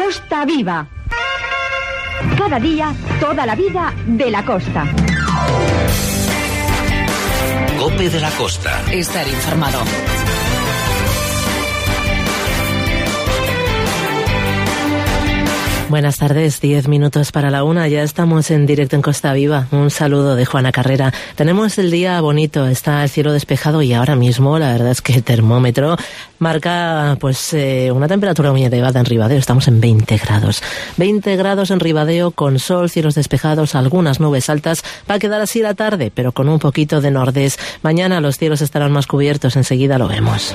Costa Viva. Cada día, toda la vida de la costa. COPE de la Costa. Estar informado. Buenas tardes, 10 minutos para la 1, ya estamos en directo en Costa Viva. Un saludo de Juana Carrera. Tenemos el día bonito, está el cielo despejado y ahora mismo la verdad es que el termómetro marca una temperatura muy elevada en Ribadeo. Estamos en 20 grados. 20 grados en Ribadeo con sol, cielos despejados, algunas nubes altas. Va a quedar así la tarde, pero con un poquito de nordés. Mañana los cielos estarán más cubiertos, enseguida lo vemos.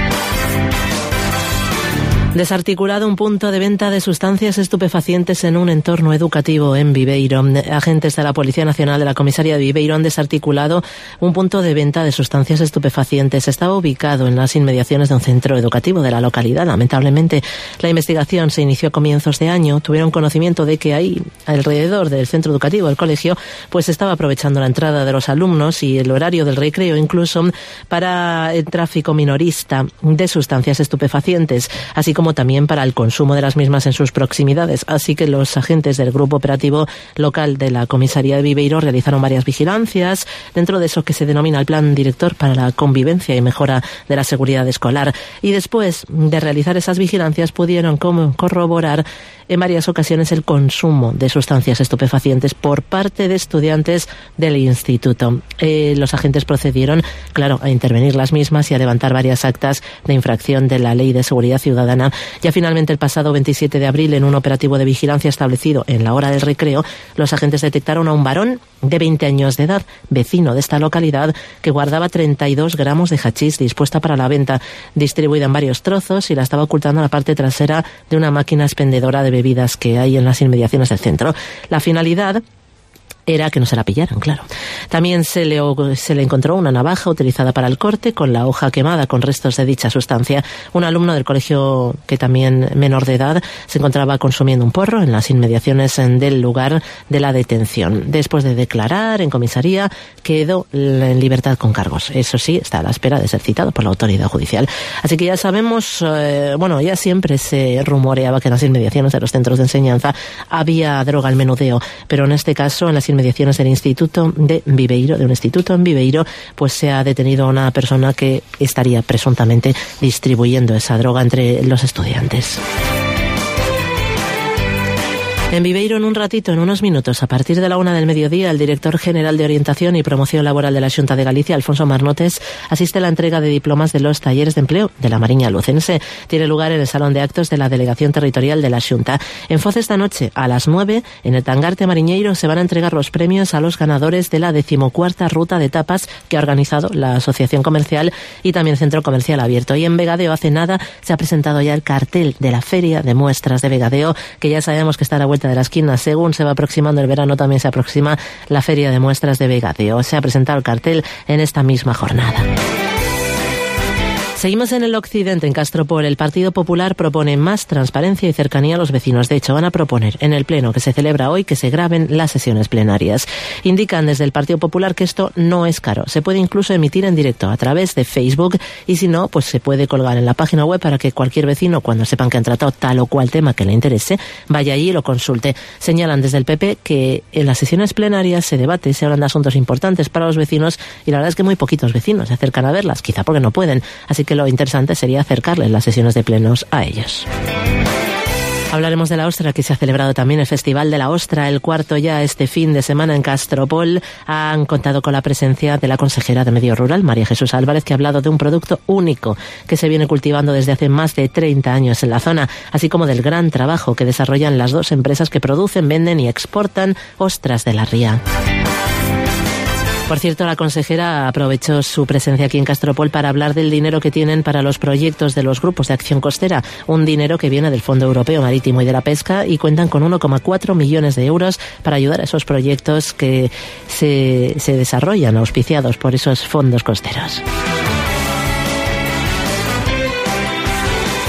Desarticulado un punto de venta de sustancias estupefacientes en un entorno educativo en Viveiro. Agentes de la Policía Nacional de la Comisaría de Viveiro han desarticulado un punto de venta de sustancias estupefacientes. Estaba ubicado en las inmediaciones de un centro educativo de la localidad. Lamentablemente, la investigación se inició a comienzos de año. Tuvieron conocimiento de que ahí, alrededor del centro educativo, el colegio, pues estaba aprovechando la entrada de los alumnos y el horario del recreo incluso para el tráfico minorista de sustancias estupefacientes, así como también para el consumo de las mismas en sus proximidades. Así que los agentes del Grupo Operativo Local de la Comisaría de Viveiro realizaron varias vigilancias dentro de eso que se denomina el Plan Director para la Convivencia y Mejora de la Seguridad Escolar. Y después de realizar esas vigilancias pudieron corroborar en varias ocasiones el consumo de sustancias estupefacientes por parte de estudiantes del instituto. Los agentes procedieron, claro, a intervenir las mismas y a levantar varias actas de infracción de la Ley de Seguridad Ciudadana. Ya finalmente el pasado 27 de abril, en un operativo de vigilancia establecido en la hora del recreo, los agentes detectaron a un varón de 20 años de edad, vecino de esta localidad, que guardaba 32 gramos de hachís dispuesta para la venta, distribuida en varios trozos, y la estaba ocultando en la parte trasera de una máquina expendedora de bebidas que hay en las inmediaciones del centro. La finalidad era que no se la pillaran, claro. También se le encontró una navaja utilizada para el corte con la hoja quemada con restos de dicha sustancia. Un alumno del colegio, que también menor de edad, se encontraba consumiendo un porro en las inmediaciones del lugar de la detención. Después de declarar en comisaría, quedó en libertad con cargos. Eso sí, está a la espera de ser citado por la autoridad judicial. Así que ya sabemos, ya siempre se rumoreaba que en las inmediaciones de los centros de enseñanza había droga al menudeo, pero en este caso, en las inmediaciones del instituto de Viveiro, de un instituto en Viveiro, pues se ha detenido a una persona que estaría presuntamente distribuyendo esa droga entre los estudiantes. En Viveiro, en un ratito, en unos minutos, a partir de la 1 del mediodía, el director general de Orientación y Promoción Laboral de la Xunta de Galicia, Alfonso Marnotes, asiste a la entrega de diplomas de los talleres de empleo de la Mariña Lucense. Tiene lugar en el Salón de Actos de la Delegación Territorial de la Xunta. En Foz, esta noche, a las 9, en el Tangarte Mariñeiro, se van a entregar los premios a los ganadores de la 14ª Ruta de Tapas que ha organizado la Asociación Comercial y también Centro Comercial Abierto. Y en Vegadeo, hace nada, se ha presentado ya el cartel de la Feria de Muestras de Vegadeo, que ya sabemos que está a la vuelta de la esquina. Según se va aproximando el verano, también se aproxima la Feria de Muestras de Vegadeo. Se ha presentado el cartel en esta misma jornada. Seguimos en el occidente, en Castropol. El Partido Popular propone más transparencia y cercanía a los vecinos. De hecho, van a proponer en el pleno que se celebra hoy que se graben las sesiones plenarias. Indican desde el Partido Popular que esto no es caro. Se puede incluso emitir en directo a través de Facebook y si no, pues se puede colgar en la página web para que cualquier vecino, cuando sepan que han tratado tal o cual tema que le interese, vaya allí y lo consulte. Señalan desde el PP que en las sesiones plenarias se debate, se hablan de asuntos importantes para los vecinos y la verdad es que muy poquitos vecinos se acercan a verlas, quizá porque no pueden. Así que lo interesante sería acercarles las sesiones de plenos a ellos. Hablaremos de la ostra, que se ha celebrado también el Festival de la Ostra, el cuarto ya este fin de semana en Castropol. Han contado con la presencia de la consejera de Medio Rural, María Jesús Álvarez, que ha hablado de un producto único que se viene cultivando desde hace más de 30 años en la zona, así como del gran trabajo que desarrollan las dos empresas que producen, venden y exportan ostras de la ría. Por cierto, la consejera aprovechó su presencia aquí en Castropol para hablar del dinero que tienen para los proyectos de los grupos de acción costera, un dinero que viene del Fondo Europeo Marítimo y de la Pesca, y cuentan con 1,4 millones de euros para ayudar a esos proyectos que se desarrollan auspiciados por esos fondos costeros.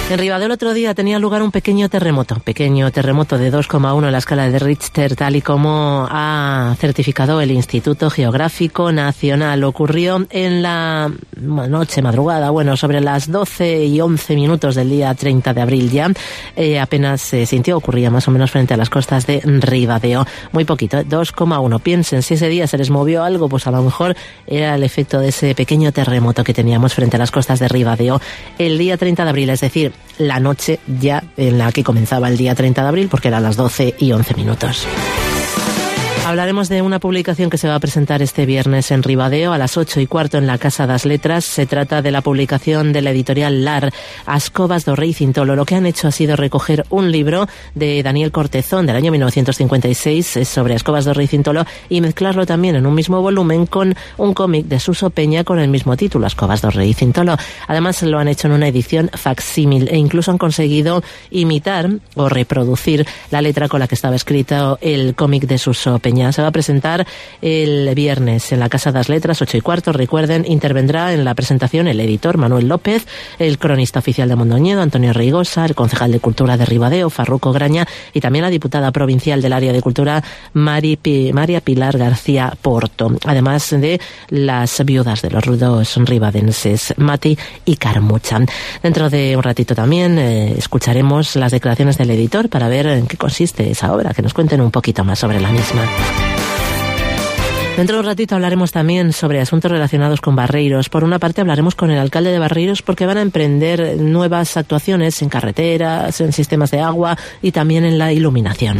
En Ribadeo el otro día tenía lugar un pequeño terremoto de 2,1 en la escala de Richter, tal y como ha certificado el Instituto Geográfico Nacional. Ocurrió en la madrugada, sobre las 12:11 del día 30 de abril ya. Apenas se sintió, ocurría más o menos frente a las costas de Ribadeo. Muy poquito, 2,1. Piensen, si ese día se les movió algo, pues a lo mejor era el efecto de ese pequeño terremoto que teníamos frente a las costas de Ribadeo el día 30 de abril, es decir, la noche ya en la que comenzaba el día 30 de abril, porque eran las 12:11. Hablaremos de una publicación que se va a presentar este viernes en Ribadeo a las 8:15 en la Casa das Letras. Se trata de la publicación de la editorial LAR, As Covas do Rei Cintolo. Lo que han hecho ha sido recoger un libro de Daniel Cortezón del año 1956 sobre As Covas do Rei Cintolo y mezclarlo también en un mismo volumen con un cómic de Suso Peña con el mismo título, As Covas do Rei Cintolo. Además lo han hecho en una edición facsímil e incluso han conseguido imitar o reproducir la letra con la que estaba escrito el cómic de Suso Peña. Se va a presentar el viernes en la Casa das Letras, 8:15. Recuerden, intervendrá en la presentación el editor Manuel López, el cronista oficial de Mondoñedo, Antonio Reigosa, el concejal de Cultura de Ribadeo, Farruco Graña, y también la diputada provincial del área de Cultura, María Pilar García Porto, además de las viudas de los dos ribadenses, Mati y Carmucha. Dentro de un ratito también escucharemos las declaraciones del editor para ver en qué consiste esa obra, que nos cuenten un poquito más sobre la misma. Dentro de un ratito hablaremos también sobre asuntos relacionados con Barreiros. Por una parte hablaremos con el alcalde de Barreiros porque van a emprender nuevas actuaciones en carreteras, en sistemas de agua y también en la iluminación.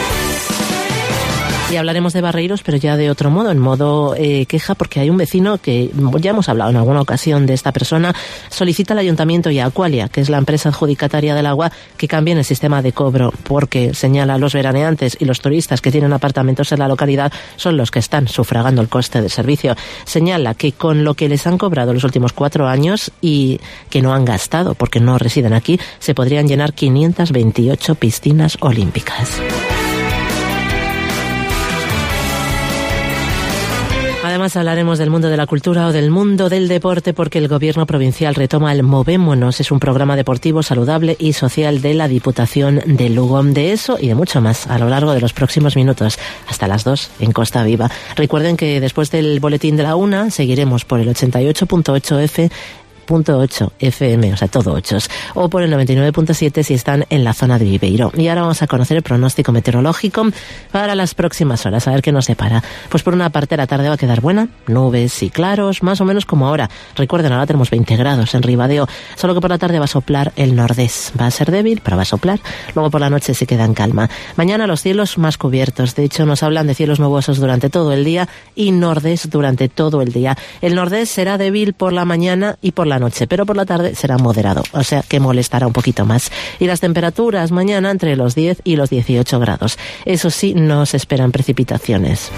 Y hablaremos de Barreiros, pero ya de otro modo, en modo queja, porque hay un vecino que, ya hemos hablado en alguna ocasión de esta persona, solicita al Ayuntamiento y a Aqualia, que es la empresa adjudicataria del agua, que cambien el sistema de cobro, porque señala los veraneantes y los turistas que tienen apartamentos en la localidad son los que están sufragando el coste del servicio. Señala que con lo que les han cobrado los últimos 4 años y que no han gastado porque no residen aquí, se podrían llenar 528 piscinas olímpicas. Además hablaremos del mundo de la cultura o del mundo del deporte porque el Gobierno provincial retoma el Movémonos. Es un programa deportivo saludable y social de la Diputación de Lugo. De eso y de mucho más a lo largo de los próximos minutos, hasta las 2 en Costa Viva. Recuerden que después del boletín de la 1 seguiremos por el 88.8 FM, o sea, todo 8, o por el 99.7 si están en la zona de Viveiro. Y ahora vamos a conocer el pronóstico meteorológico para las próximas horas, a ver qué nos separa. Pues por una parte la tarde va a quedar buena, nubes y claros, más o menos como ahora. Recuerden, ahora tenemos 20 grados en Ribadeo, solo que por la tarde va a soplar el nordés. Va a ser débil, pero va a soplar. Luego por la noche se queda en calma. Mañana los cielos más cubiertos, de hecho nos hablan de cielos nubosos durante todo el día y nordés durante todo el día. El nordés será débil por la mañana y por la noche, pero por la tarde será moderado, o sea que molestará un poquito más. Y las temperaturas mañana entre los 10 y los 18 grados. Eso sí, no se esperan precipitaciones.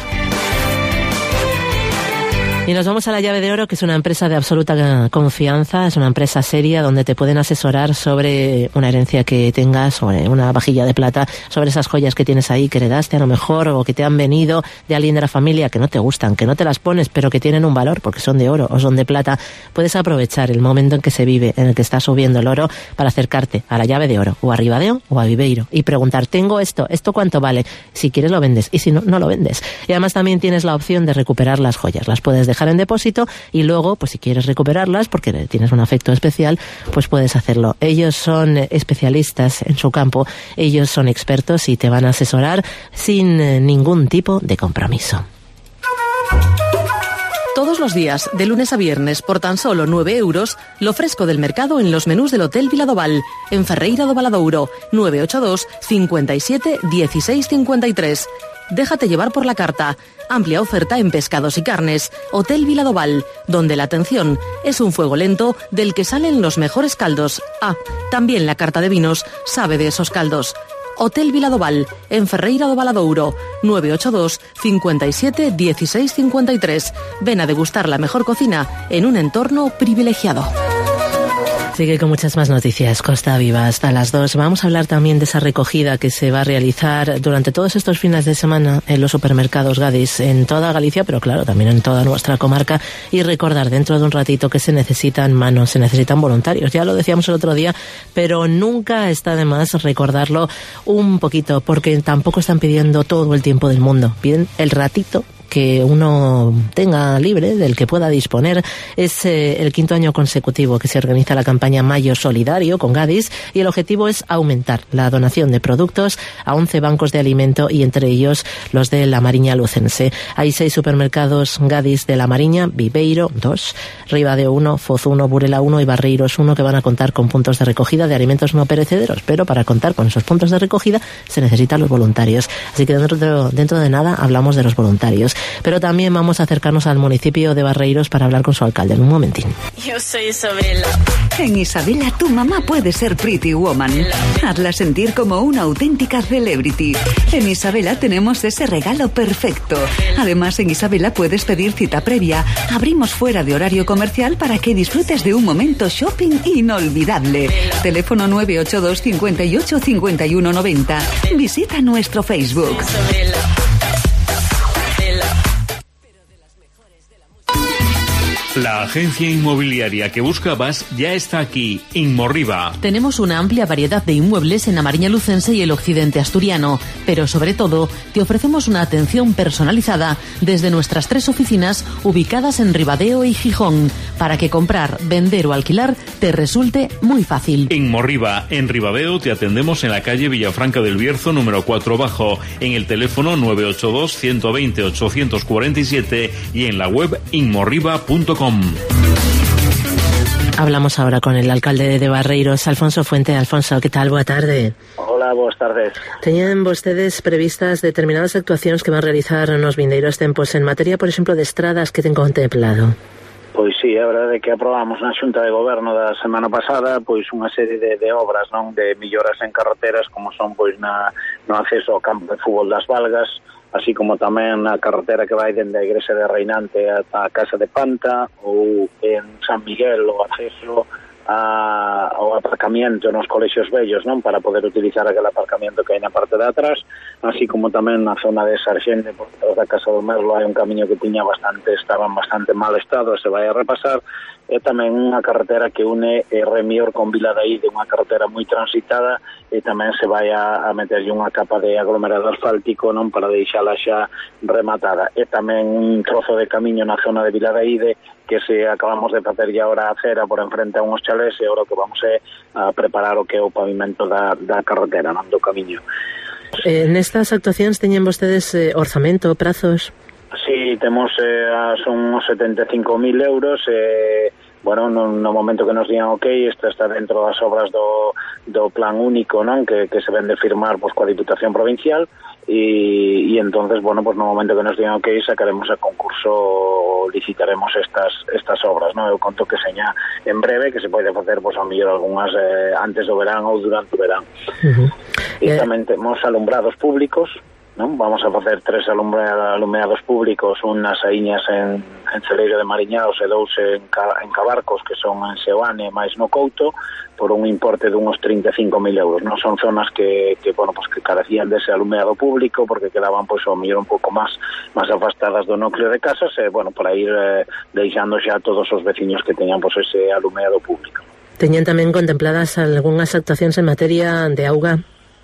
Y nos vamos a La Llave de Oro, que es una empresa de absoluta confianza, es una empresa seria donde te pueden asesorar sobre una herencia que tengas, sobre una vajilla de plata, sobre esas joyas que tienes ahí que heredaste a lo mejor o que te han venido de alguien de la familia que no te gustan, que no te las pones pero que tienen un valor porque son de oro o son de plata. Puedes aprovechar el momento en que se vive, en el que está subiendo el oro, para acercarte a La Llave de Oro o a Ribadeo o a Viveiro y preguntar, tengo ¿esto cuánto vale? Si quieres lo vendes y si no, no lo vendes. Y además también tienes la opción de recuperar las joyas, las puedes dejar en depósito y luego, pues si quieres recuperarlas porque tienes un afecto especial, pues puedes hacerlo. Ellos son especialistas en su campo, ellos son expertos y te van a asesorar sin ningún tipo de compromiso. Todos los días, de lunes a viernes, por tan solo 9 euros, lo fresco del mercado en los menús del Hotel Viladoval, en Ferreira do Valadouro, 982 57 16 53. Déjate llevar por la carta. Amplia oferta en pescados y carnes. Hotel Viladoval, donde la atención es un fuego lento del que salen los mejores caldos. Ah, también la carta de vinos sabe de esos caldos. Hotel Viladoval, en Ferreira do Valadouro, 982 57 16 53. Ven a degustar la mejor cocina en un entorno privilegiado. Sigue con muchas más noticias Costa Viva hasta las 2. Vamos a hablar también de esa recogida que se va a realizar durante todos estos fines de semana en los supermercados Gadis en toda Galicia, pero claro, también en toda nuestra comarca, y recordar dentro de un ratito que se necesitan manos, se necesitan voluntarios. Ya lo decíamos el otro día, pero nunca está de más recordarlo un poquito, porque tampoco están pidiendo todo el tiempo del mundo. Piden el ratito que uno tenga libre, del que pueda disponer. Es el 5º año consecutivo que se organiza la campaña Mayo Solidario con Gadis, y el objetivo es aumentar la donación de productos a 11 bancos de alimento, y entre ellos los de La Mariña Lucense. Hay 6 supermercados Gadis de La Mariña: Viveiro 2, Ribadeo 1, Foz 1, Burela 1 y Barreiros 1, que van a contar con puntos de recogida de alimentos no perecederos, pero para contar con esos puntos de recogida se necesitan los voluntarios. Así que dentro de nada hablamos de los voluntarios. Pero también vamos a acercarnos al municipio de Barreiros para hablar con su alcalde en un momentín. Yo soy Isabela. En Isabela tu mamá puede ser Pretty Woman. Hazla sentir como una auténtica celebrity. En Isabela tenemos ese regalo perfecto. Además, en Isabela puedes pedir cita previa. Abrimos fuera de horario comercial para que disfrutes de un momento shopping inolvidable. Teléfono 982 58 51 90. Visita nuestro Facebook. La agencia inmobiliaria que buscabas ya está aquí, Inmorriba. Tenemos una amplia variedad de inmuebles en la Mariña Lucense y el occidente asturiano, pero sobre todo te ofrecemos una atención personalizada desde nuestras 3 oficinas ubicadas en Ribadeo y Gijón, para que comprar, vender o alquilar te resulte muy fácil. Inmorriba, en Ribadeo te atendemos en la calle Villafranca del Bierzo número 4 bajo, en el teléfono 982 120 847 y en la web inmorriba.com. Hablamos ahora con el alcalde de Barreiros, Alfonso Fuente. Alfonso, ¿qué tal? Boa tarde. Hola, boas tardes. Teñen vostedes previstas determinadas actuacións que van a realizar nos vindeiros tempos en materia, por exemplo, de estradas, que ten contemplado? Pois sí, a verdade é que aprobamos na Xunta de Goberno da semana pasada pois unha serie de obras, non, de melloras en carreteras, como son pois no acceso ao campo de fútbol das Valgas, así como tamén na carretera que vai dende a Igrexa de Reinante ata a Casa de Panta, ou en San Miguel o acceso ao aparcamiento nos colexios vellos, non, para poder utilizar aquel aparcamiento que hai na parte de atrás, así como tamén na zona de Sarxente, por detrás da Casa do Merlo, hai un camiño que estaba en bastante mal estado, se vai a repasar, e tamén unha carretera que une Remior con Vila de Aíde, unha carretera moi transitada, e tamén se vai a meterlle unha capa de aglomerado asfáltico, non, para deixala xa rematada, e tamén un trozo de camiño na zona de Vila de Aíde que se acabamos de facer ya ahora a acera por enfrente a uns chalés, e ahora que vamos a preparar o que é o pavimento da carretera, non, do camiño. Nestas actuacións teñen vostedes orzamento, prazos? Sí, temos son uns 75.000 euros, bueno, no momento que nos digan ok, isto está dentro das obras do plan único, non, que se ven de firmar pois coa Diputación Provincial, e entonces, bueno, pues no momento que nos digan ok, sacaremos a concurso, licitaremos estas obras, non? Eu conto que seña en breve, que se pode facer, pois, a mellor algunhas antes do verán ou durante o verán. E tamén temos alumbrados públicos, non? Vamos a facer 3 alumeados públicos, unhas saíñas en Celeiro de Mariñaos e 2 en Cabarcos, que son en Seoane máis no Couto, por un importe de unos 35.000 euros. Non son zonas que bueno, pues que carecían dese alumeado público, porque quedaban pois ao mellor un pouco máis afastadas do núcleo de casas, bueno, para ir deixando xa a todos os veciños que teñan pois ese alumeado público. Teñen tamén contempladas algunhas actuacións en materia de auga?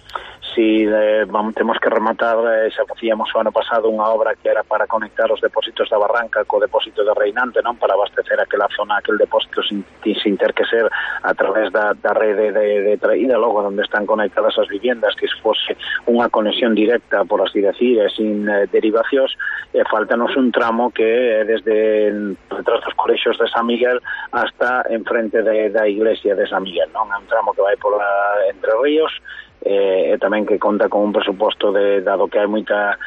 Si temos que rematar, xa facíamos o ano pasado unha obra que era para conectar os depósitos da Barranca co depósito de Reinante, non, para abastecer aquela zona, aquel depósito sin ter que ser a través da rede de traída, logo onde están conectadas as viviendas, que fose unha conexión directa, por así decir, sin derivacións, e faltanos un tramo que desde detrás dos colexios de San Miguel hasta enfrente da iglesia de San Miguel, non? É un tramo que vai por Entre Ríos, e tamén que conta con un presuposto dado que hai moita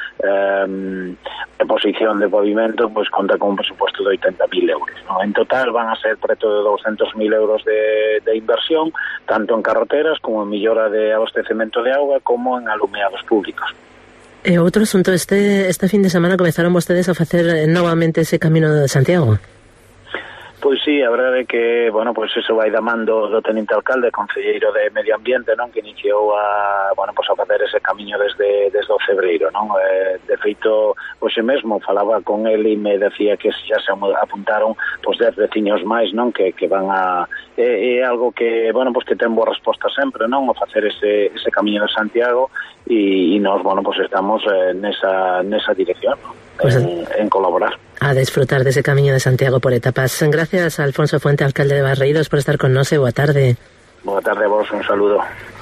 reposición de pavimento, pois conta con un presuposto de 80.000 euros, ¿no? En total van a ser preto de 200.000 euros de inversión, tanto en carreteras como en mellora de abastecemento de auga como en alumeados públicos. E outro asunto, este fin de semana comezaron vostedes a facer novamente ese Camino de Santiago. Pois sí, a verdade é que, bueno, pois eso vai da man do teniente alcalde, concelleiro de Medio Ambiente, non, que iniciou a facer ese camiño desde o febreiro, non? De feito, hoxe mesmo falaba con el e me decía que xa se apuntaron 10 veciños máis, non, que van a é algo que, bueno, pois que ten boa resposta sempre, non, o facer ese camiño de Santiago e nós, bueno, pois estamos nesa dirección, non? Pues en colaborar. A disfrutar de ese Camiño de Santiago por etapas. Gracias, Alfonso Fuente, alcalde de Barreiros, por estar con nos. Boa tarde. Boa tarde a vos, un saludo.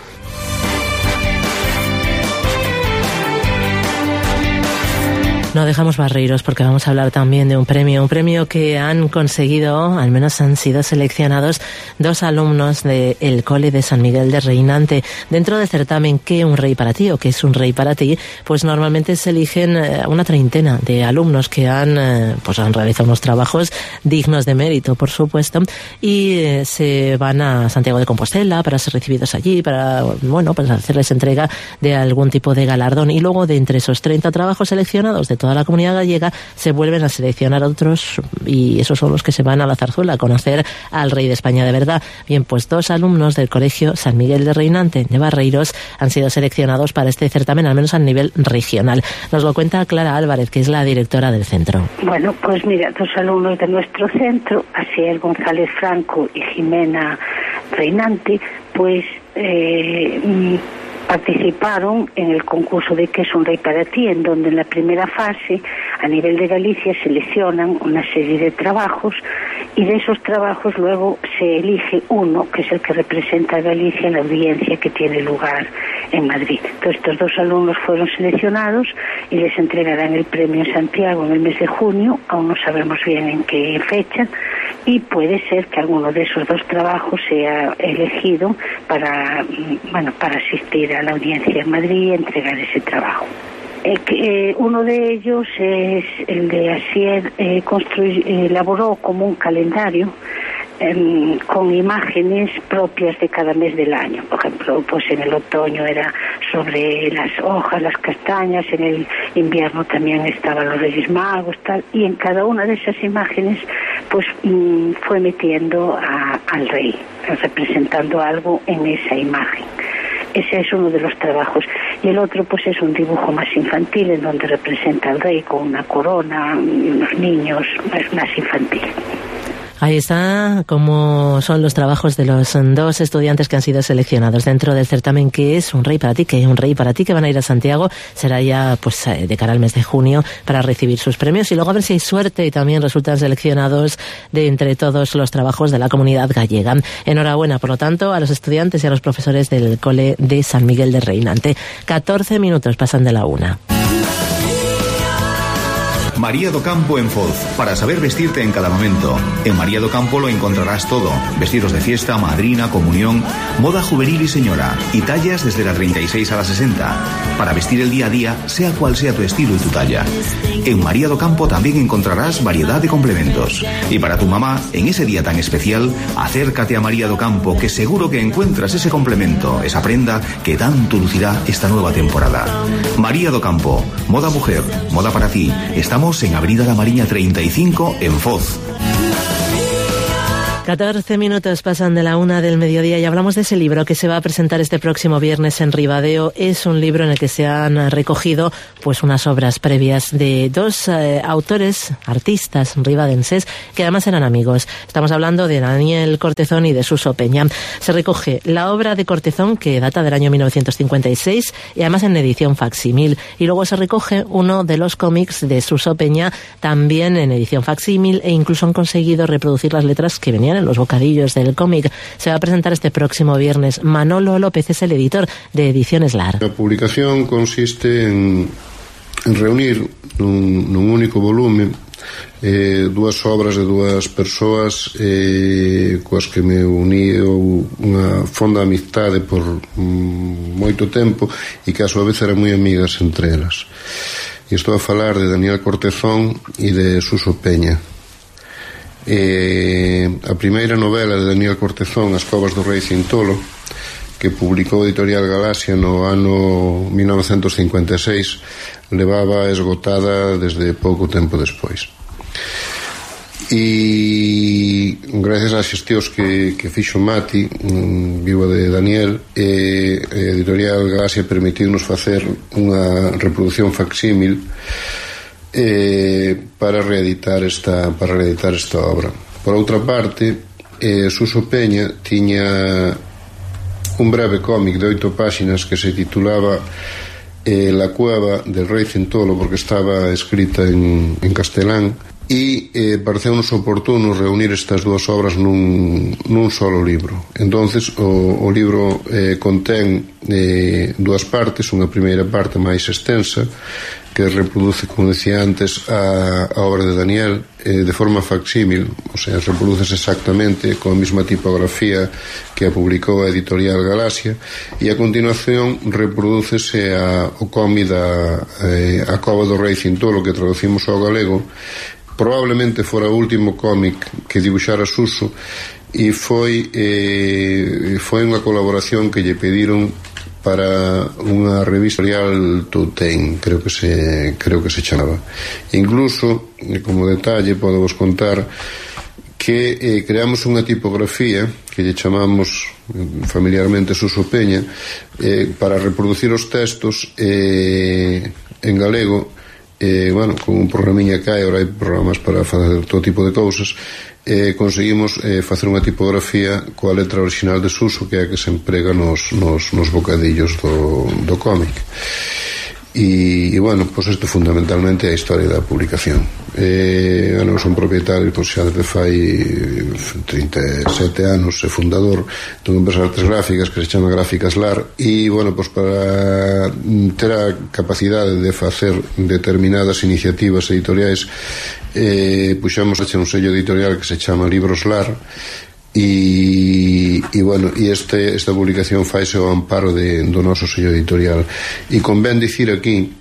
No dejamos Barreiros porque vamos a hablar también de un premio que han conseguido, al menos han sido seleccionados 2 alumnos del Cole de San Miguel de Reinante. Dentro del certamen ¿Qué un rey para ti? O ¿Qué es un rey para ti? Pues normalmente se eligen una treintena de alumnos que han realizado unos trabajos dignos de mérito, por supuesto, y se van a Santiago de Compostela para ser recibidos allí, para hacerles entrega de algún tipo de galardón. Y luego, de entre esos 30 trabajos seleccionados de toda la comunidad gallega, se vuelven a seleccionar otros, y esos son los que se van a la Zarzuela a conocer al rey de España de verdad. Bien, pues 2 alumnos del Colegio San Miguel de Reinante de Barreiros han sido seleccionados para este certamen, al menos a nivel regional. Nos lo cuenta Clara Álvarez, que es la directora del centro. Bueno, pues mira, 2 alumnos de nuestro centro, Asier González Franco y Jimena Reinante, pues participaron en el concurso de ¿Qué es un rey para ti?, en donde en la primera fase, a nivel de Galicia, seleccionan una serie de trabajos, y de esos trabajos luego se elige uno, que es el que representa a Galicia en la audiencia que tiene lugar en Madrid. Entonces, estos 2 alumnos fueron seleccionados y les entregarán el premio en Santiago en el mes de junio. Aún no sabemos bien en qué fecha, y puede ser que alguno de esos 2 trabajos sea elegido para asistir a la audiencia en Madrid y entregar ese trabajo. Uno de ellos es el de Asier, elaboró como un calendario con imágenes propias de cada mes del año. Por ejemplo, pues en el otoño era sobre las hojas, las castañas, en el invierno también estaban los Reyes Magos, tal, y en cada una de esas imágenes pues fue metiendo al rey, representando algo en esa imagen. Ese es uno de los trabajos. Y el otro pues es un dibujo más infantil, en donde representa al rey con una corona y unos niños, es más infantil. Ahí está cómo son los trabajos de los 2 estudiantes que han sido seleccionados dentro del certamen ¿Qué es un rey para ti? ¿Qué es un rey para ti? Que van a ir a Santiago, será ya pues de cara al mes de junio para recibir sus premios, y luego a ver si hay suerte y también resultan seleccionados de entre todos los trabajos de la comunidad gallega. Enhorabuena, por lo tanto, a los estudiantes y a los profesores del Cole de San Miguel de Reinante. 14 minutos pasan de la 1. María do Campo en Foz, para saber vestirte en cada momento. En María do Campo lo encontrarás todo: vestidos de fiesta, madrina, comunión, moda juvenil y señora, y tallas desde la 36 a la 60, para vestir el día a día, sea cual sea tu estilo y tu talla. En María do Campo también encontrarás variedad de complementos. Y para tu mamá, en ese día tan especial, acércate a María do Campo, que seguro que encuentras ese complemento, esa prenda que tanto lucirá esta nueva temporada. María do Campo, moda mujer, moda para ti. Estamos en Avenida La Mariña 35 en Foz. 14 minutos pasan de la 1 del mediodía y hablamos de ese libro que se va a presentar este próximo viernes en Ribadeo. Es un libro en el que se han recogido pues unas obras previas de 2 autores, artistas ribadenses, que además eran amigos. Estamos hablando de Daniel Cortezón y de Suso Peña. Se recoge la obra de Cortezón, que data del año 1956 y además en edición facsímil, y luego se recoge uno de los cómics de Suso Peña, también en edición facsímil, e incluso han conseguido reproducir las letras que venían en los bocadillos del cómic. Se va a presentar este próximo viernes. Manolo López es el editor de Ediciones Lar. La publicación consiste en reunir nun único volume 2 obras de 2 persoas coas que me uní unha fonda amistade por moito tempo, e que a súa vez eran moi amigas entre elas. E estou a falar de Daniel Cortezón e de Suso Peña. A primeira novela de Daniel Cortezón, As covas do rei Cintolo, que publicou Editorial Galaxia no ano 1956, levaba esgotada desde pouco tempo despois. e gracias ás xestións que fixo Mati, viva de Daniel, Editorial Galaxia permitiu-nos facer unha reproducción facsímil para reeditar esta obra. Por outra parte, Suso Peña tiña un breve cómic de 8 páxinas que se titulaba La cueva del rei Cintolo, porque estaba escrita en castelán, e pareceu-nos oportuno reunir estas dúas obras nun solo libro. Entonces o libro contén dúas partes, unha primeira parte máis extensa que reproduce, como decía antes, a obra de Daniel de forma facsímil, o sea, reproduce exactamente coa mesma tipografía que a publicou a Editorial Galaxia, e a continuación reprodúcese o cómic A cova do rei Cintolo, que traducimos ao galego. Probablemente fora o último cómic que dibuxara Suso, e foi unha colaboración que lle pediron para unha revista editorial Tutein, creo que se chamaba. Incluso, como detalle, podo vos contar que creamos unha tipografía que lle chamamos familiarmente Suso Peña, para reproducir os textos en galego. Con un programiña que hai, ahora hai programas para facer todo tipo de cousas, conseguimos facer unha tipografía coa letra original de Suso, que é a que se emprega nos bocadillos do cómic. E pois isto fundamentalmente é a historia da publicación. Son propietario, pois xa desde fai 37 anos, e fundador dunha empresa de artes gráficas que se chama Gráficas Lar, e pois para ter a capacidade de facer determinadas iniciativas editoriais, puxamos un sello editorial que se chama Libros Lar, e esta publicación faise ao amparo do noso sello editorial. E convén dicir aquí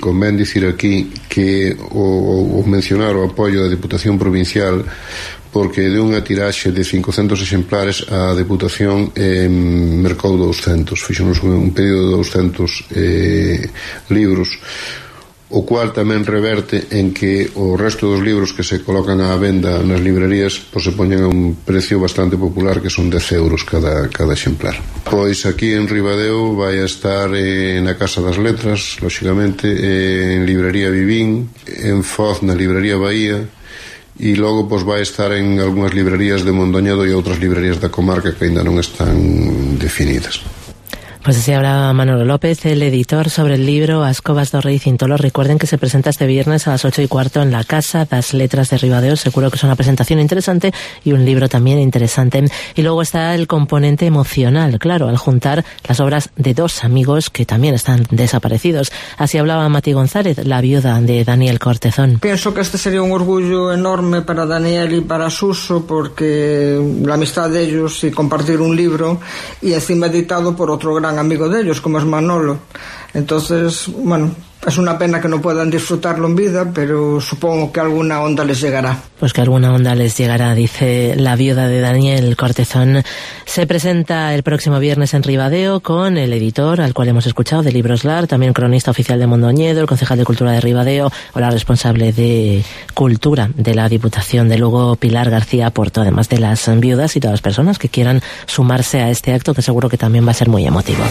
que o mencionar o apoio da Deputación Provincial, porque de unha tiraxe de 500 exemplares a Deputación mercou 200, fixonos un pedido de 200 libros, o cual tamén reverte en que o resto dos libros que se colocan á venda nas librerías pois se poñen a un precio bastante popular, que son 10 euros cada exemplar. Pois aquí en Ribadeo vai a estar na Casa das Letras, lóxicamente, en Librería Vivín, en Foz na Librería Bahía, e logo pois vai estar en algunhas librerías de Mondoñedo e outras librerías da comarca que ainda non están definidas. Pues así hablaba Manolo López, el editor, sobre el libro As covas do rei Cintolo. Recuerden que se presenta este viernes a las 8:15 en la Casa das Letras de Ribadeo. Seguro que es una presentación interesante y un libro también interesante. Y luego está el componente emocional, claro, al juntar las obras de dos amigos que también están desaparecidos. Así hablaba Mati González, la viuda de Daniel Cortezón. Pienso que este sería un orgullo enorme para Daniel y para Suso, porque la amistad de ellos y compartir un libro, y encima editado por otro gran amigo de ellos, como es Manolo. Entonces, es una pena que no puedan disfrutarlo en vida, pero supongo que alguna onda les llegará. Pues que alguna onda les llegará, dice la viuda de Daniel Cortezón. Se presenta el próximo viernes en Ribadeo con el editor, al cual hemos escuchado, de Libros Lar, también cronista oficial de Mondoñedo, el concejal de Cultura de Ribadeo o la responsable de Cultura de la Diputación de Lugo, Pilar García Porto, además de las viudas y todas las personas que quieran sumarse a este acto, que seguro que también va a ser muy emotivo.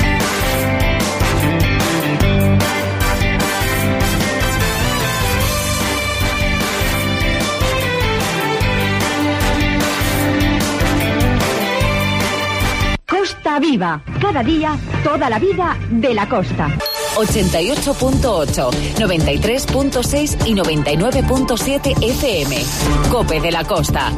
Costa Viva, cada día, toda la vida de la costa. 88.8, 93.6 y 99.7 FM. COPE de la Costa.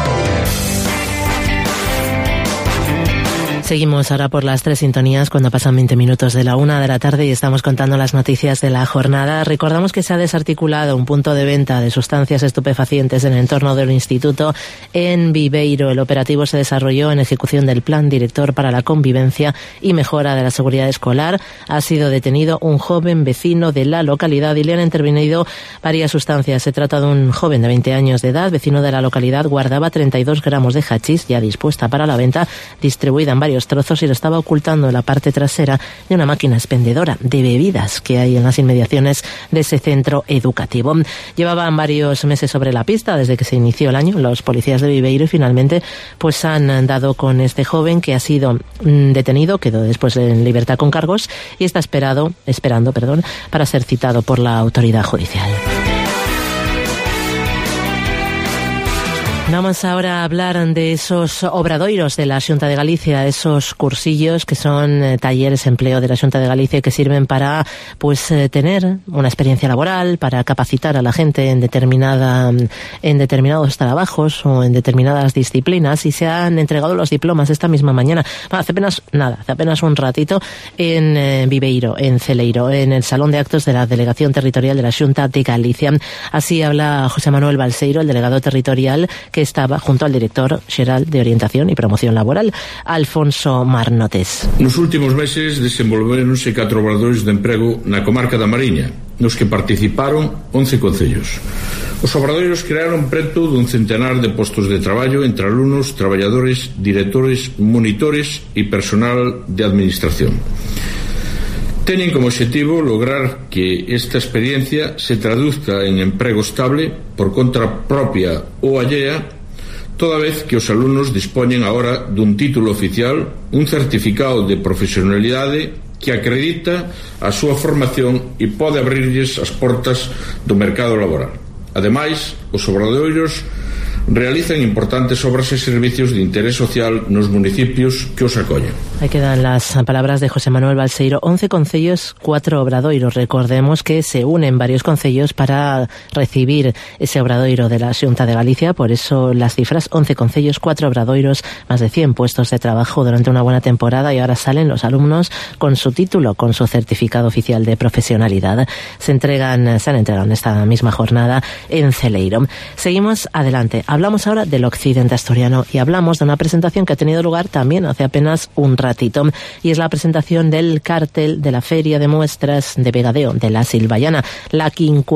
Seguimos ahora por las 3 sintonías cuando pasan 20 minutos de la 1 de la tarde y estamos contando las noticias de la jornada. Recordamos que se ha desarticulado un punto de venta de sustancias estupefacientes en el entorno del instituto en Viveiro. El operativo se desarrolló en ejecución del Plan Director para la Convivencia y Mejora de la Seguridad Escolar. Ha sido detenido un joven vecino de la localidad y le han intervenido varias sustancias. Se trata de un joven de 20 años de edad, vecino de la localidad. Guardaba 32 gramos de hachís ya dispuesta para la venta, distribuida en varios varios trozos y lo estaba ocultando en la parte trasera de una máquina expendedora de bebidas que hay en las inmediaciones de ese centro educativo. Llevaban varios meses sobre la pista desde que se inició el año los policías de Viveiro y finalmente pues han dado con este joven que ha sido detenido, quedó después en libertad con cargos y está esperando para ser citado por la autoridad judicial. Vamos ahora a hablar de esos obradoiros de la Xunta de Galicia, esos cursillos que son talleres de empleo de la Xunta de Galicia que sirven para tener una experiencia laboral, para capacitar a la gente en determinados trabajos o en determinadas disciplinas, y se han entregado los diplomas esta misma mañana, hace apenas un ratito, en Viveiro, en Celeiro, en el Salón de Actos de la Delegación Territorial de la Xunta de Galicia. Así habla José Manuel Balseiro, el delegado territorial, que estaba junto al director xeral de Orientación y Promoción Laboral, Alfonso Marnotes. Nos últimos meses desenvolveronse 4 obradoiros de emprego na comarca da Mariña, nos que participaron 11 concellos. Os obradoiros crearon preto dun centenar de postos de traballo entre alumnos, traballadores, directores, monitores e personal de administración. Teñen como objetivo lograr que esta experiencia se traduzca en emprego estable por conta propia ou allea, toda vez que os alumnos dispoñen agora dun título oficial, un certificado de profesionalidade que acredita a súa formación e pode abrirlles as portas do mercado laboral. Ademais, os obradoiros realizan importantes obras e servicios de interés social nos municipios que os acollen. Ahí quedan las palabras de José Manuel Balseiro. 11 concellos, 4 obradoiros. Recordemos que se unen varios concellos para recibir ese obradoiro de la Xunta de Galicia, por eso las cifras: 11 concellos, 4 obradoiros, más de 100 puestos de trabajo durante una buena temporada, y ahora salen los alumnos con su título, con su certificado oficial de profesionalidad. Se han entregado en esta misma jornada en Celeiro. Seguimos adelante. Hablamos ahora del occidente asturiano y hablamos de una presentación que ha tenido lugar también hace apenas un ratito, y es la presentación del cartel de la Feria de Muestras de Vegadeo de la Silvallana, la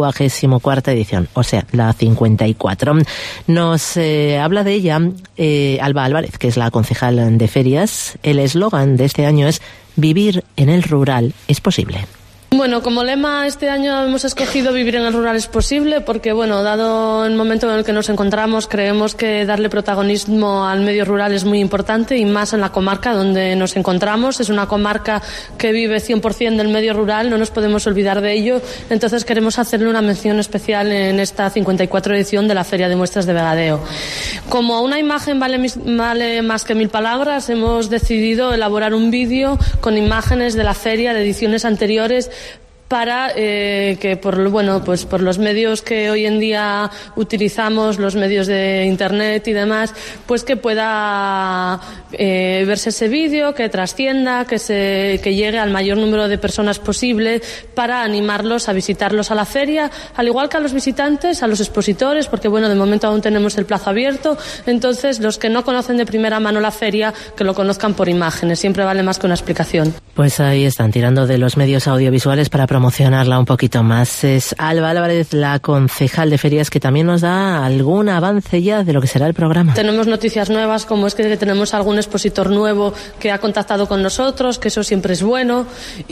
54ª edición, o sea, la 54. Nos habla de ella Alba Álvarez, que es la concejal de ferias. El eslogan de este año es: vivir en el rural es posible. Bueno, como lema este año hemos escogido vivir en el rural es posible porque, bueno, dado el momento en el que nos encontramos, creemos que darle protagonismo al medio rural es muy importante, y más en la comarca donde nos encontramos. Es una comarca que vive 100% del medio rural, no nos podemos olvidar de ello. Entonces queremos hacerle una mención especial en esta 54 edición de la Feria de Muestras de Vegadeo. Como una imagen vale más que 1000 palabras, hemos decidido elaborar un vídeo con imágenes de la feria de ediciones anteriores, para que por los medios que hoy en día utilizamos, los medios de internet y demás, pues que pueda verse ese vídeo, que trascienda, que llegue al mayor número de personas posible, para animarlos a visitarlos a la feria, al igual que a los visitantes, a los expositores, porque bueno, de momento aún tenemos el plazo abierto. Entonces, los que no conocen de primera mano la feria, que lo conozcan por imágenes, siempre vale más que una explicación. Pues ahí están tirando de los medios audiovisuales para promocionarla un poquito más. Es Alba Álvarez, la concejal de ferias, que también nos da algún avance ya de lo que será el programa. Tenemos noticias nuevas, como es que tenemos algún expositor nuevo que ha contactado con nosotros, que eso siempre es bueno,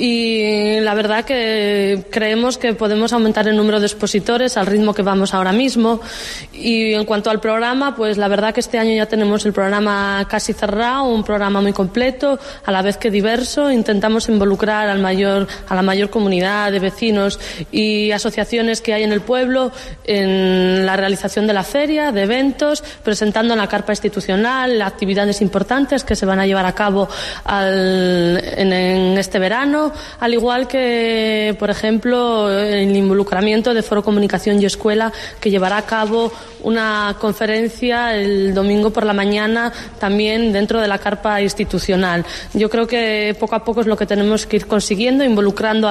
y la verdad que creemos que podemos aumentar el número de expositores al ritmo que vamos ahora mismo. Y en cuanto al programa, pues la verdad que este año ya tenemos el programa casi cerrado, un programa muy completo, a la vez que diverso. Intentamos involucrar a la mayor comunidad de vecinos y asociaciones que hay en el pueblo en la realización de la feria, de eventos, presentando en la carpa institucional actividades importantes que se van a llevar a cabo en este verano, al igual que, por ejemplo, el involucramiento de Foro Comunicación y Escuela, que llevará a cabo una conferencia el domingo por la mañana también dentro de la carpa institucional. Yo creo que poco a poco es lo que tenemos que ir consiguiendo, involucrando al pueblo de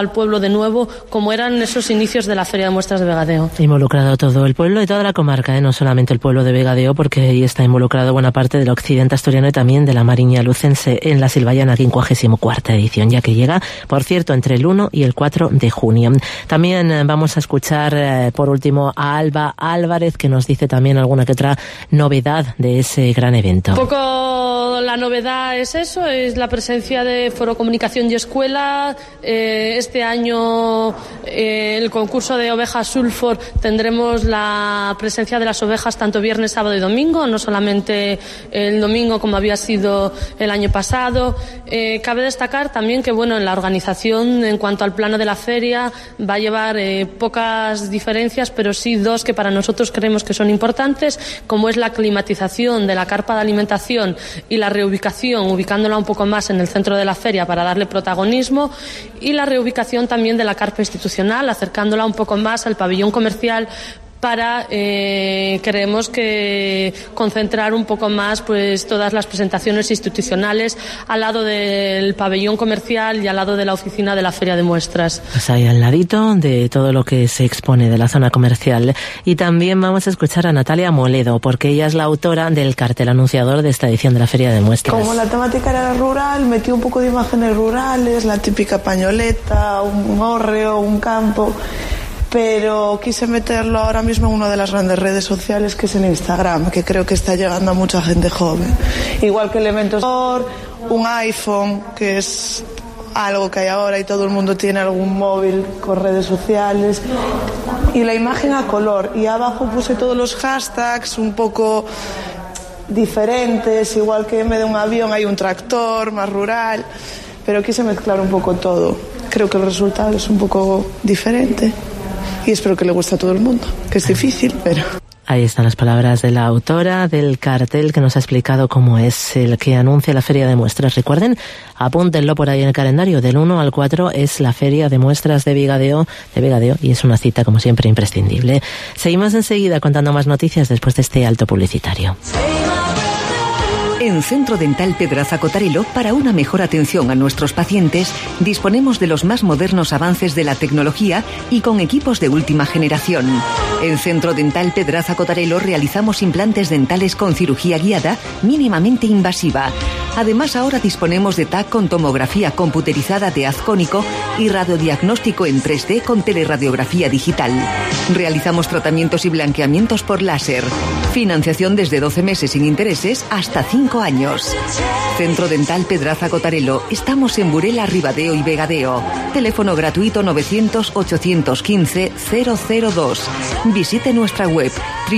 nuevo como eran esos inicios de la Feria de Muestras de Vegadeo. Involucrado todo el pueblo y toda la comarca, no solamente el pueblo de Vegadeo, porque ahí está involucrado buena parte del occidente asturiano y también de la Mariña Lucense en la Silvallana 54ª edición, ya que llega, por cierto, entre el 1 y el 4 de junio. También vamos a escuchar, por último, a Alba Álvarez, que nos dice también alguna que otra novedad de ese gran evento. Un poco la novedad es eso, es la presencia de Foro Comunicación y Escuela. Este año el concurso de ovejas Sulfur tendremos la presencia de las ovejas tanto viernes, sábado y domingo, no solamente el domingo como había sido el año pasado. Cabe destacar también que en la organización en cuanto al plano de la feria va a llevar pocas diferencias, pero sí dos que para nosotros creemos que son importantes, como es la climatización de la carpa de alimentación y la reubicación, ubicándola un poco más en el centro de la feria para darle protagonismo, y la reubicación también de la carpa institucional, acercándola un poco más al pabellón comercial para, creemos que concentrar un poco más todas las presentaciones institucionales al lado del pabellón comercial y al lado de la oficina de la Feria de Muestras. Pues ahí al ladito de todo lo que se expone de la zona comercial. Y también vamos a escuchar a Natalia Moledo, porque ella es la autora del cartel anunciador de esta edición de la Feria de Muestras. Como la temática era rural, metí un poco de imágenes rurales, la típica pañoleta, un hórreo, un campo, pero quise meterlo ahora mismo en una de las grandes redes sociales, que es el Instagram, que creo que está llegando a mucha gente joven. Igual que elementos, un iPhone, que es algo que hay ahora y todo el mundo tiene algún móvil con redes sociales, y la imagen a color, y abajo puse todos los hashtags un poco diferentes, igual que en vez de un avión hay un tractor más rural, pero quise mezclar un poco todo. Creo que el resultado es un poco diferente y espero que le guste a todo el mundo, que es difícil, pero... Ahí están las palabras de la autora del cartel, que nos ha explicado cómo es el que anuncia la Feria de Muestras. Recuerden, apúntenlo por ahí en el calendario, del 1 al 4 es la Feria de Muestras de Vegadeo, y es una cita, como siempre, imprescindible. Seguimos enseguida contando más noticias después de este alto publicitario. En Centro Dental Pedraza Cotarelo, para una mejor atención a nuestros pacientes, disponemos de los más modernos avances de la tecnología y con equipos de última generación. En Centro Dental Pedraza Cotarelo realizamos implantes dentales con cirugía guiada mínimamente invasiva. Además, ahora disponemos de TAC con tomografía computerizada de haz cónico y radiodiagnóstico en 3D con teleradiografía digital. Realizamos tratamientos y blanqueamientos por láser. Financiación desde 12 meses sin intereses hasta 5 años. Centro Dental Pedraza Cotarelo. Estamos en Burela, Ribadeo y Vegadeo. Teléfono gratuito 900-815-002. Visite nuestra web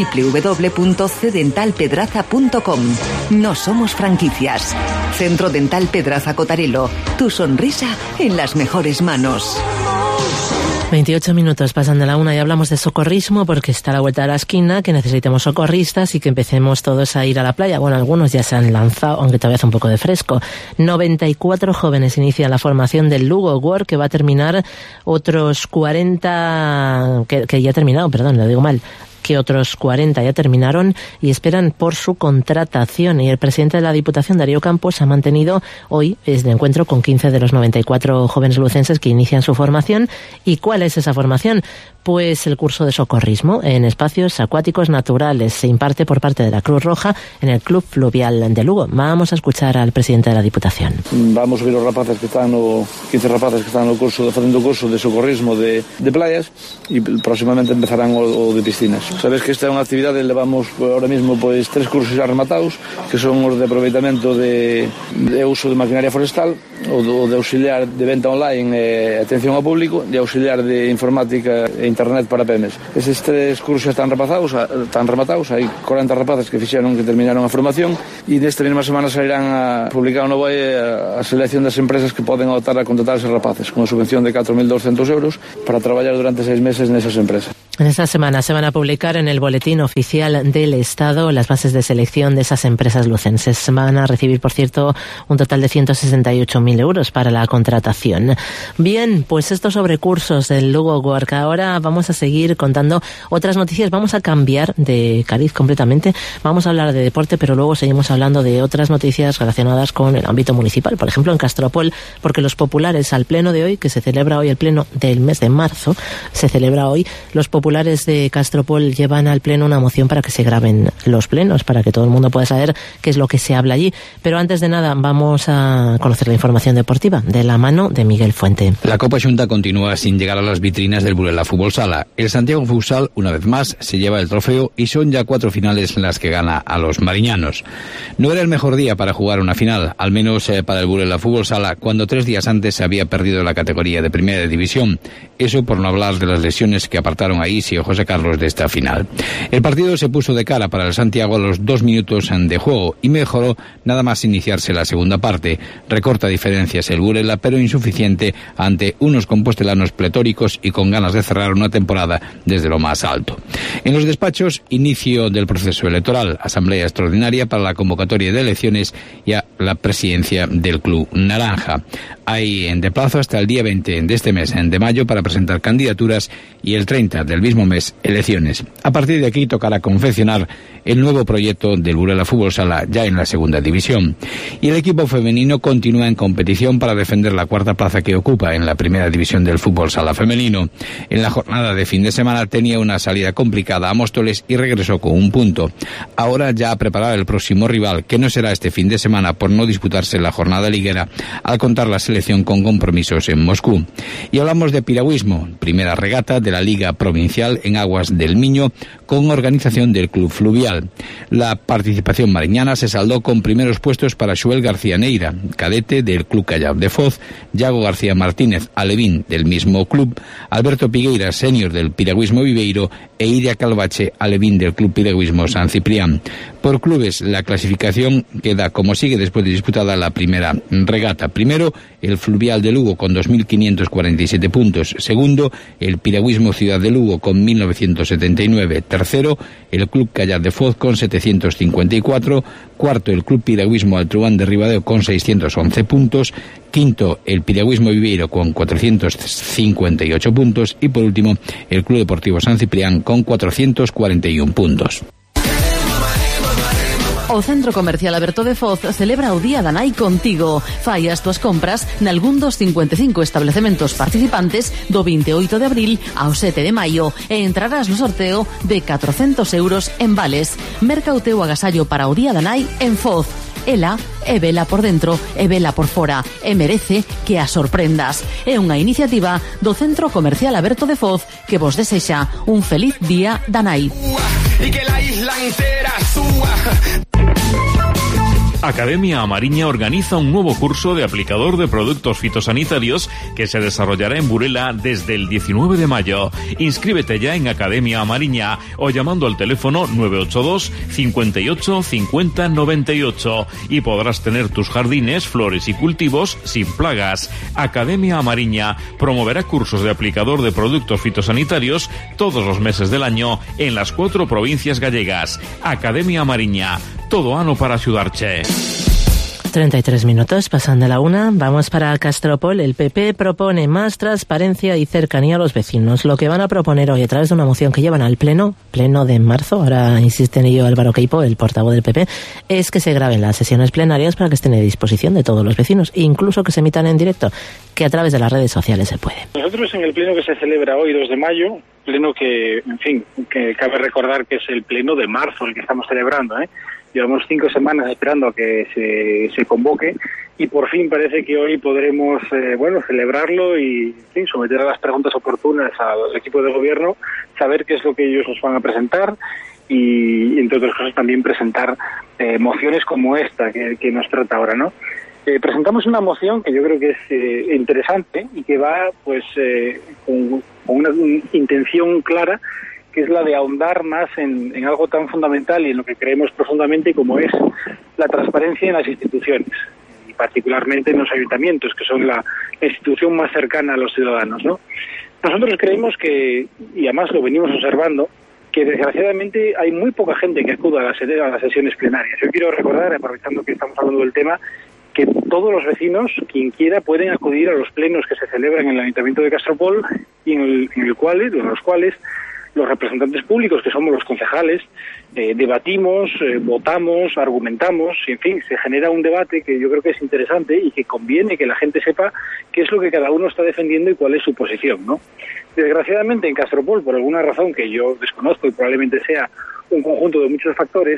www.cdentalpedraza.com. No somos franquicias. Centro Dental Pedraza Cotarelo. Tu sonrisa en las mejores manos. 28 minutos pasan de la 1 y hablamos de socorrismo, porque está a la vuelta de la esquina, que necesitemos socorristas y que empecemos todos a ir a la playa. Bueno, algunos ya se han lanzado, aunque todavía hace un poco de fresco. 94 jóvenes inician la formación del Lugo Work, que va a terminar otros 40, que ya ha terminado, perdón, lo digo mal, que otros 40 ya terminaron y esperan por su contratación. Y el presidente de la Diputación, Darío Campos, ha mantenido hoy este encuentro con 15 de los 94 jóvenes lucenses que inician su formación. ¿Y cuál es esa formación? Pues el curso de socorrismo en espacios acuáticos naturales. Se imparte por parte de la Cruz Roja en el Club Fluvial de Lugo. Vamos a escuchar al presidente de la Diputación. Vamos a ver los rapaces que están, 15 rapaces que están facendo o curso de socorrismo de playas, e próximamente empezarán o de piscinas. Sabes que esta é unha actividade, levamos ahora mismo 3 cursos xa rematados, que son os de aproveitamento de uso de maquinaria forestal, o de auxiliar de venta online e atención ao público, e auxiliar de informática e internet para PEMES. Eses 3 cursos están rematados, hai 40 rapaces que fixeron, que terminaron a formación, e nesta mesma semana sairán a publicar un novo a selección das empresas que poden optar a contratar eses rapaces, con a subvención de 4.200 euros para traballar durante 6 meses nesas empresas. En esta semana se van a publicar en el Boletín Oficial del Estado las bases de selección de esas empresas lucenses. Van a recibir, por cierto, un total de 168.000 euros para la contratación. Bien, pues estos sobre cursos del Lugo Work. Ahora vamos a seguir contando otras noticias. Vamos a cambiar de cariz completamente. Vamos a hablar de deporte, pero luego seguimos hablando de otras noticias relacionadas con el ámbito municipal. Por ejemplo, en Castropol, porque los populares al pleno de hoy, que se celebra hoy el pleno del mes de marzo, se celebra hoy, los populares de Castropol llevan al pleno una moción para que se graben los plenos, para que todo el mundo pueda saber qué es lo que se habla allí. Pero antes de nada, vamos a conocer la información deportiva de la mano de Miguel Fuente. La Copa Xunta continúa sin llegar a las vitrinas del Burela Fútbol Sala. El Santiago Futsal, una vez más, se lleva el trofeo y son ya 4 finales en las que gana a los mariñanos. No era el mejor día para jugar una final, al menos para el Burela Fútbol Sala, cuando 3 días antes se había perdido la categoría de Primera División. Eso por no hablar de las lesiones que apartaron a Isi o José Carlos de esta final. El partido se puso de cara para el Santiago a los 2 minutos de juego y mejoró nada más iniciarse la segunda parte. Recorta diferencias el Burela, pero insuficiente ante unos compostelanos pletóricos y con ganas de cerrar una temporada desde lo más alto. En los despachos, inicio del proceso electoral, asamblea extraordinaria para la convocatoria de elecciones y a la presidencia del Club Naranja. Hay de plazo hasta el día 20 de este mes de mayo para presentar candidaturas y el 30 del mismo mes elecciones. A partir de aquí tocará confeccionar el nuevo proyecto del Burela Fútbol Sala ya en la segunda división. Y el equipo femenino continúa en competición para defender la 4ª plaza que ocupa en la primera división del fútbol sala femenino. En la jornada de fin de semana tenía una salida complicada a Móstoles y regresó con 1 punto. Ahora ya ha preparado el próximo rival, que no será este fin de semana por no disputarse la jornada liguera, al contar la selección con compromisos en Moscú. Y hablamos de piragüismo, primera regata de la Liga Provincial en aguas del Miño, con organización del Club Fluvial. La participación mariñana se saldó con primeros puestos para Joel García Neira, cadete del Club Callao de Foz, Yago García Martínez, alevín del mismo club, Alberto Pigueira, senior del piragüismo Viveiro, e Iria Calvache, alevín del Club Piragüismo San Ciprián. Por clubes, la clasificación queda como sigue después de disputada la primera regata. Primero, el Fluvial de Lugo con 2.547 puntos. Segundo, el Piragüismo Ciudad de Lugo con 1.979. Tercero, el Club Callao de Foz con 754. Cuarto, el Club Piragüismo Altruán de Ribadeo con 611 puntos. Quinto, el Piragüismo Viveiro con 458 puntos. Y por último, el Club Deportivo San Ciprián con 441 puntos. O Centro Comercial Aberto de Foz celebra o Día da Nai contigo. Fai as tuas compras nalgún dos 55 establecementos participantes do 28 de abril ao 7 de maio e entrarás no sorteo de 400 euros en vales. Merca o teu agasallo para o Día da Nai en Foz. Ela é vela por dentro e vela por fora e merece que a sorprendas. É unha iniciativa do Centro Comercial Aberto de Foz que vos desexa un feliz Día da Nai. Y que la isla entera suba. Academia Amariña organiza un nuevo curso de aplicador de productos fitosanitarios que se desarrollará en Burela desde el 19 de mayo. Inscríbete ya en Academia Amariña o llamando al teléfono 982 58 50 98 y podrás tener tus jardines, flores y cultivos sin plagas. Academia Amariña promoverá cursos de aplicador de productos fitosanitarios todos los meses del año en las 4 provincias gallegas. Academia Amariña, todo ano para ayudarte. 33 minutos, pasan de la 1. Vamos para Castropol. El PP propone más transparencia y cercanía a los vecinos. Lo que van a proponer hoy a través de una moción que llevan al pleno de marzo, ahora insiste en ello Álvaro Queipo, el portavoz del PP, es que se graben las sesiones plenarias para que estén a disposición de todos los vecinos, incluso que se emitan en directo, que a través de las redes sociales se puede. Nosotros en el pleno que se celebra hoy, 2 de mayo, pleno que, en fin, que cabe recordar que es el pleno de marzo el que estamos celebrando, Llevamos 5 semanas esperando a que se convoque y por fin parece que hoy podremos celebrarlo y someter a las preguntas oportunas al equipo de gobierno, saber qué es lo que ellos nos van a presentar y entre otras cosas también presentar mociones como esta que nos trata ahora, ¿no? Presentamos una moción que yo creo que es interesante y que va con una intención clara, que es la de ahondar más en algo tan fundamental y en lo que creemos profundamente como es la transparencia en las instituciones, y particularmente en los ayuntamientos, que son la institución más cercana a los ciudadanos, ¿no? Nosotros creemos que, y además lo venimos observando, que desgraciadamente hay muy poca gente que acuda a las sesiones plenarias. Yo quiero recordar, aprovechando que estamos hablando del tema, que todos los vecinos, quien quiera, pueden acudir a los plenos que se celebran en el Ayuntamiento de Castropol y en los cuales los representantes públicos, que somos los concejales, debatimos, votamos, argumentamos, y en fin, se genera un debate que yo creo que es interesante y que conviene que la gente sepa qué es lo que cada uno está defendiendo y cuál es su posición, ¿no? Desgraciadamente en Castropol, por alguna razón que yo desconozco y probablemente sea un conjunto de muchos factores,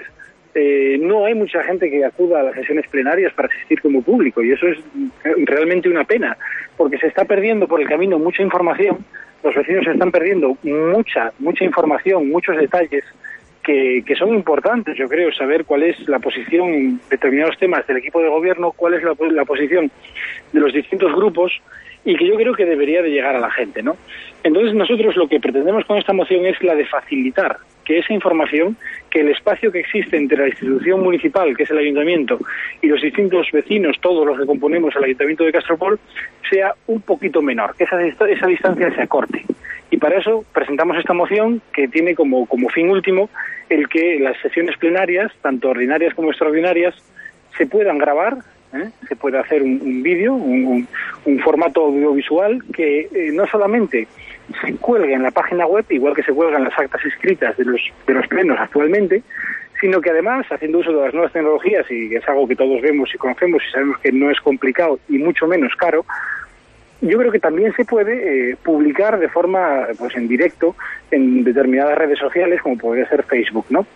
no hay mucha gente que acuda a las sesiones plenarias para asistir como público, y eso es realmente una pena, porque se está perdiendo por el camino mucha información. Los vecinos están perdiendo mucha información, muchos detalles que son importantes, yo creo, saber cuál es la posición en determinados temas del equipo de gobierno, cuál es la posición de los distintos grupos, y que yo creo que debería de llegar a la gente, ¿no? Entonces nosotros lo que pretendemos con esta moción es la de facilitar que esa información, que el espacio que existe entre la institución municipal, que es el ayuntamiento, y los distintos vecinos, todos los que componemos el ayuntamiento de Castropol, sea un poquito menor, que esa distancia se acorte. Y para eso presentamos esta moción que tiene como fin último el que las sesiones plenarias, tanto ordinarias como extraordinarias, se puedan grabar, se puede hacer un vídeo, un formato audiovisual que no solamente se cuelgue en la página web, igual que se cuelgan las actas escritas de los plenos actualmente, sino que además, haciendo uso de las nuevas tecnologías, y es algo que todos vemos y conocemos y sabemos que no es complicado y mucho menos caro, yo creo que también se puede publicar de forma, pues, en directo en determinadas redes sociales, como podría ser Facebook, ¿no?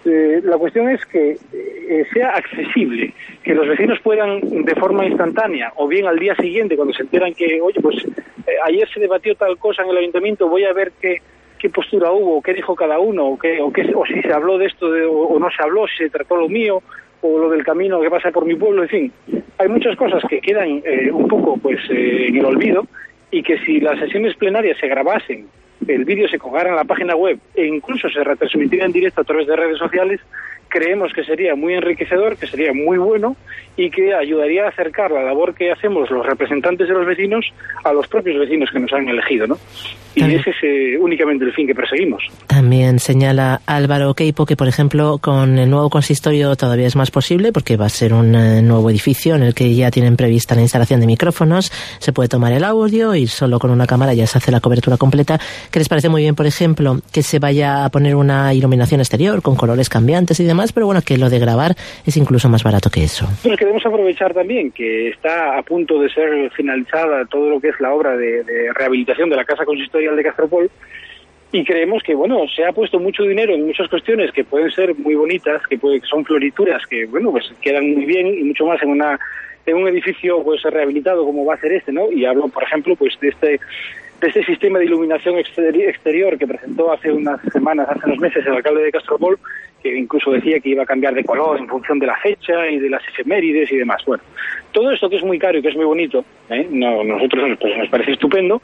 La cuestión es que sea accesible, que los vecinos puedan de forma instantánea, o bien al día siguiente, cuando se enteran que, oye, pues ayer se debatió tal cosa en el ayuntamiento, voy a ver qué postura hubo, qué dijo cada uno, o si se habló de esto o no se habló, si se trató lo mío, o lo del camino que pasa por mi pueblo, en fin. Hay muchas cosas que quedan un poco pues en el olvido, y que si las sesiones plenarias se grabasen, el vídeo se colgara en la página web e incluso se retransmitiera en directo a través de redes sociales, creemos que sería muy enriquecedor, que sería muy bueno y que ayudaría a acercar la labor que hacemos los representantes de los vecinos a los propios vecinos que nos han elegido, ¿no? Y ese es únicamente el fin que perseguimos. También señala Álvaro Queipo que, por ejemplo, con el nuevo consistorio todavía es más posible, porque va a ser un nuevo edificio en el que ya tienen prevista la instalación de micrófonos, se puede tomar el audio y solo con una cámara ya se hace la cobertura completa. ¿Qué les parece? Muy bien, por ejemplo, que se vaya a poner una iluminación exterior con colores cambiantes y demás, pero bueno, que lo de grabar es incluso más barato que eso. Pero queremos aprovechar también que está a punto de ser finalizada todo lo que es la obra de rehabilitación de la Casa Consistorial de Castropol, y creemos que, bueno, se ha puesto mucho dinero en muchas cuestiones que pueden ser muy bonitas, que son florituras que, bueno, pues quedan muy bien, y mucho más en un edificio pues rehabilitado como va a ser este, ¿no? Y hablo, por ejemplo, pues de este sistema de iluminación exterior que presentó hace unos meses el alcalde de Castropol, que incluso decía que iba a cambiar de color en función de la fecha y de las efemérides y demás. Bueno, todo esto que es muy caro y que es muy bonito, nosotros pues, nos parece estupendo,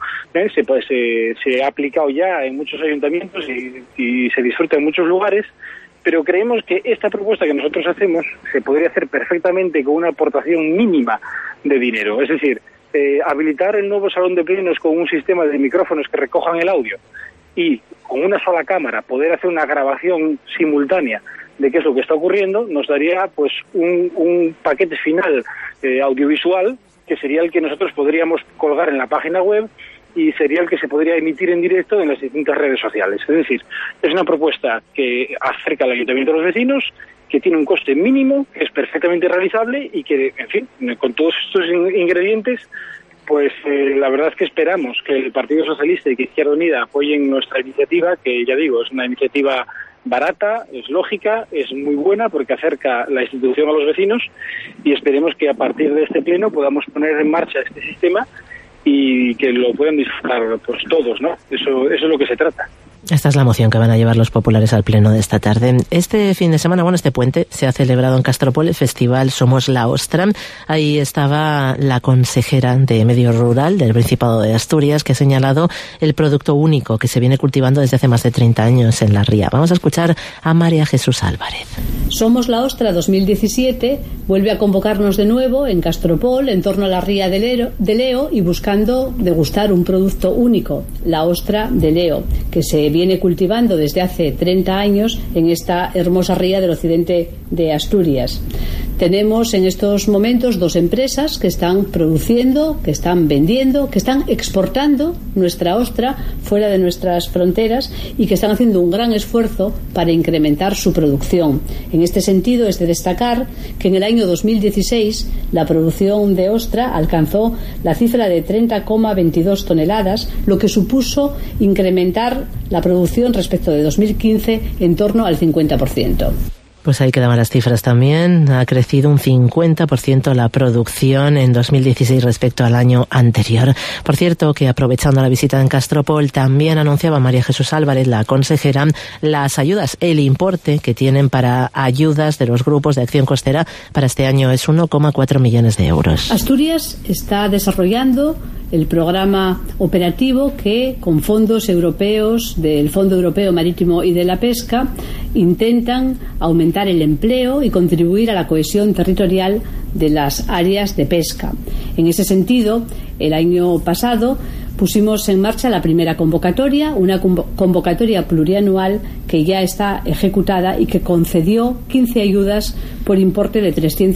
se ha aplicado ya en muchos ayuntamientos y se disfruta en muchos lugares, pero creemos que esta propuesta que nosotros hacemos se podría hacer perfectamente con una aportación mínima de dinero, es decir, habilitar el nuevo salón de plenos con un sistema de micrófonos que recojan el audio y con una sola cámara poder hacer una grabación simultánea de qué es lo que está ocurriendo, nos daría pues un paquete final audiovisual, que sería el que nosotros podríamos colgar en la página web y sería el que se podría emitir en directo en las distintas redes sociales. Es decir, es una propuesta que acerca al ayuntamiento a los vecinos, que tiene un coste mínimo, que es perfectamente realizable y que, en fin, con todos estos ingredientes, pues la verdad es que esperamos que el Partido Socialista y que Izquierda Unida apoyen nuestra iniciativa, que ya digo, es una iniciativa barata, es lógica, es muy buena porque acerca la institución a los vecinos, y esperemos que a partir de este pleno podamos poner en marcha este sistema y que lo puedan disfrutar pues todos, ¿no? Eso es lo que se trata. Esta es la moción que van a llevar los populares al pleno de esta tarde. Este fin de semana, este puente, se ha celebrado en Castropol el festival Somos la Ostra. Ahí estaba la consejera de Medio Rural del Principado de Asturias, que ha señalado el producto único que se viene cultivando desde hace más de 30 años en la ría. Vamos a escuchar a María Jesús Álvarez. Somos la Ostra 2017 vuelve a convocarnos de nuevo en Castropol, en torno a la ría de Leo, y buscando degustar un producto único, la ostra de Leo, que se viene cultivando desde hace 30 años en esta hermosa ría del occidente de Asturias. Tenemos en estos momentos 2 empresas que están produciendo, que están vendiendo, que están exportando nuestra ostra fuera de nuestras fronteras y que están haciendo un gran esfuerzo para incrementar su producción. En este sentido, es de destacar que en el año 2016 la producción de ostra alcanzó la cifra de 30,22 toneladas, lo que supuso incrementar la producción respecto de 2015 en torno al 50%. Pues ahí quedaban las cifras también. Ha crecido un 50% la producción en 2016 respecto al año anterior. Por cierto, que aprovechando la visita en Castropol, también anunciaba María Jesús Álvarez, la consejera, las ayudas, el importe que tienen para ayudas de los grupos de acción costera para este año es 1,4 millones de euros. Asturias está desarrollando el programa operativo que, con fondos europeos del Fondo Europeo Marítimo y de la Pesca, intentan aumentar el empleo y contribuir a la cohesión territorial de las áreas de pesca. En ese sentido, el año pasado pusimos en marcha la primera convocatoria, una convocatoria plurianual que ya está ejecutada y que concedió 15 ayudas por importe de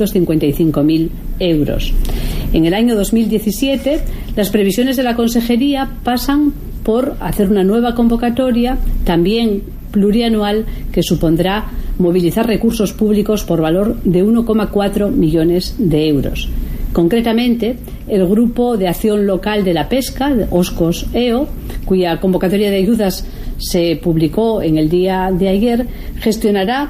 355.000 euros. En el año 2017, las previsiones de la Consejería pasan por hacer una nueva convocatoria, también plurianual, que supondrá movilizar recursos públicos por valor de 1,4 millones de euros. Concretamente, el Grupo de Acción Local de la Pesca, OSCOS EO, cuya convocatoria de ayudas se publicó en el día de ayer, gestionará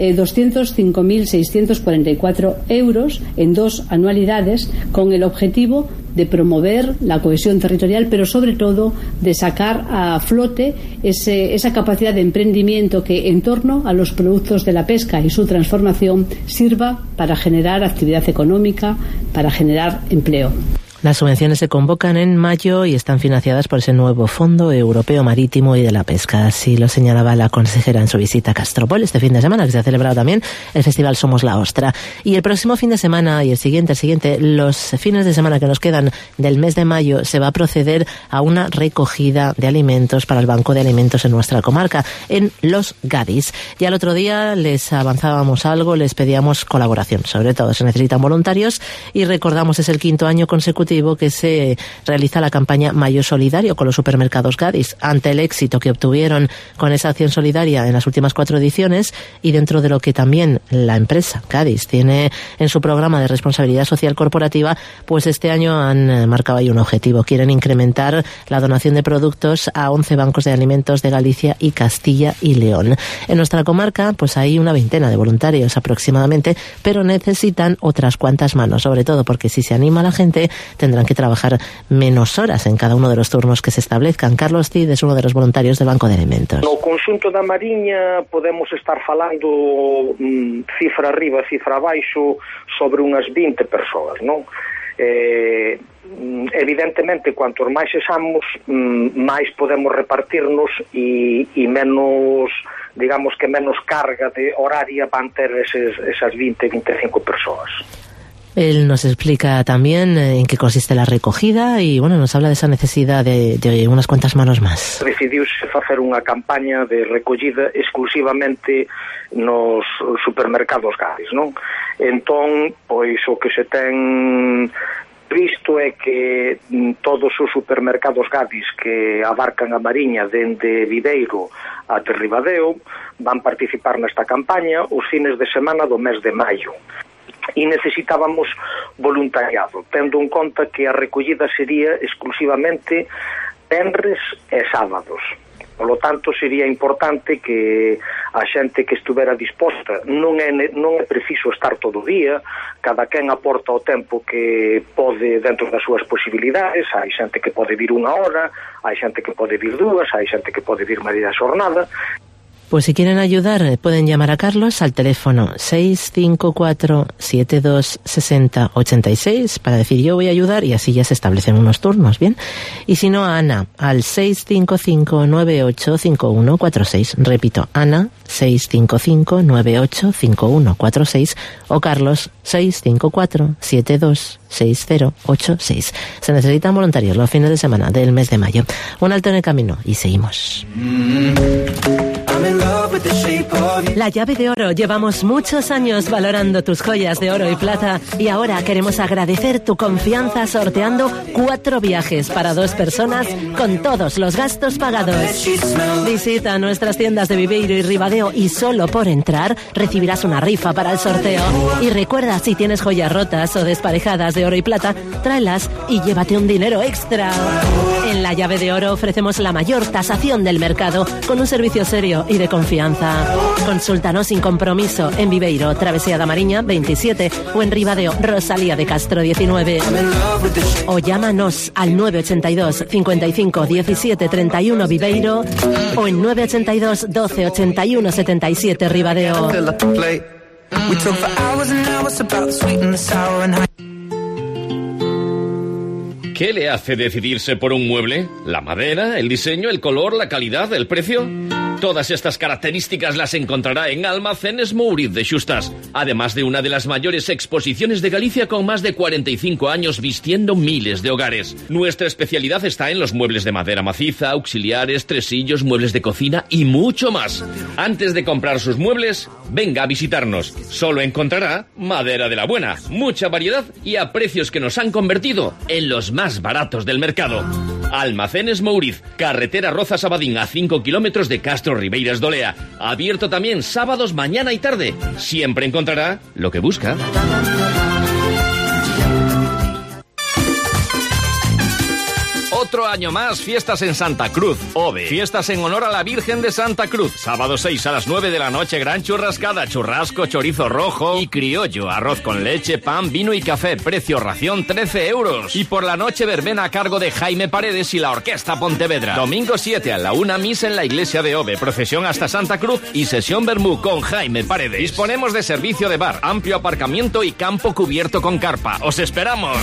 205.644 euros en 2 anualidades, con el objetivo de promover la cohesión territorial, pero sobre todo de sacar a flote esa capacidad de emprendimiento que, en torno a los productos de la pesca y su transformación, sirva para generar actividad económica, para generar empleo. Las subvenciones se convocan en mayo y están financiadas por ese nuevo Fondo Europeo Marítimo y de la Pesca. Así lo señalaba la consejera en su visita a Castropol este fin de semana, que se ha celebrado también el Festival Somos la Ostra. Y el próximo fin de semana y el siguiente, los fines de semana que nos quedan del mes de mayo, se va a proceder a una recogida de alimentos para el Banco de Alimentos en nuestra comarca, en Los Gadis. Ya el otro día les avanzábamos algo, les pedíamos colaboración. Sobre todo se necesitan voluntarios y recordamos, es el 5º año consecutivo que se realiza la campaña Mayo Solidario con los supermercados Gadis. Ante el éxito que obtuvieron con esa acción solidaria en las últimas 4 ediciones, y dentro de lo que también la empresa Gadis tiene en su programa de responsabilidad social corporativa, pues este año han marcado ahí un objetivo. Quieren incrementar la donación de productos a 11 bancos de alimentos de Galicia y Castilla y León. En nuestra comarca pues hay una veintena de voluntarios aproximadamente, pero necesitan otras cuantas manos, sobre todo porque si se anima la gente tendrán que trabajar menos horas en cada uno de los turnos que se establezcan. Carlos Cid es uno de los voluntarios del Banco de Alimentos. No conxunto da Mariña podemos estar falando cifra arriba, cifra abaixo, sobre unhas 20 persoas, non? Evidentemente, cuantos máis sexamos, máis podemos repartirnos e menos, digamos que menos carga de horaria van ter esas 20-25 persoas. Él nos explica también en qué consiste la recogida y nos habla de esa necesidad de unas cuantas manos más. Decidiuse facer unha campaña de recollida exclusivamente nos supermercados Gadis, non? Entón, pois o que se ten visto é que todos os supermercados Gadis que abarcan a Mariña dende Viveiro até Ribadeo van participar nesta campaña os fines de semana do mes de maio. E necesitábamos voluntariado, tendo en conta que a recollida sería exclusivamente venres e sábados. Por lo tanto, sería importante que a xente que estuvera disposta, non é preciso estar todo o día, cada quen aporta o tempo que pode dentro das súas posibilidades, hai xente que pode vir 1 hora, hai xente que pode vir 2, hai xente que pode vir media xornada. Pues si quieren ayudar, pueden llamar a Carlos al teléfono 654-7260-86 para decir yo voy a ayudar y así ya se establecen unos turnos, ¿bien? Y si no, a Ana al 655-985146. Repito, Ana 655-985146 o Carlos 654-726086. Se necesitan voluntarios los fines de semana del mes de mayo. Un alto en el camino y seguimos. La llave de oro. Llevamos muchos años valorando tus joyas de oro y plata y ahora queremos agradecer tu confianza sorteando 4 viajes para 2 personas con todos los gastos pagados. Visita nuestras tiendas de Viveiro y Ribadeo y solo por entrar recibirás una rifa para el sorteo. Y recuerda, si tienes joyas rotas o desparejadas de oro y plata, tráelas y llévate un dinero extra. En la llave de oro ofrecemos la mayor tasación del mercado con un servicio serio y de confianza. Consúltanos sin compromiso en Viveiro, Travesía da Mariña 27 o en Ribadeo, Rosalía de Castro 19. O llámanos al 982 55 17 31 Viveiro o en 982 12 81 77 Ribadeo. ¿Qué le hace decidirse por un mueble? ¿La madera, el diseño, el color, la calidad, el precio? Todas estas características las encontrará en Almacenes Mouriz de Xustas, además de una de las mayores exposiciones de Galicia con más de 45 años vistiendo miles de hogares. Nuestra especialidad está en los muebles de madera maciza, auxiliares, tresillos, muebles de cocina y mucho más. Antes de comprar sus muebles, venga a visitarnos. Solo encontrará madera de la buena, mucha variedad y a precios que nos han convertido en los más baratos del mercado. Almacenes Mouriz, carretera Rozas Abadín a 5 kilómetros de Castro Ribeiras de Olea. Abierto también sábados mañana y tarde. Siempre encontrará lo que busca. Otro año más, fiestas en Santa Cruz, OVE. Fiestas en honor a la Virgen de Santa Cruz. Sábado 6 a las 9 de la noche, gran churrascada, churrasco, chorizo rojo y criollo, arroz con leche, pan, vino y café. Precio ración 13 euros. Y por la noche, verbena a cargo de Jaime Paredes y la Orquesta Pontevedra. Domingo 7 a la 1, misa en la iglesia de OVE. Procesión hasta Santa Cruz y sesión vermú con Jaime Paredes. Disponemos de servicio de bar, amplio aparcamiento y campo cubierto con carpa. ¡Os esperamos!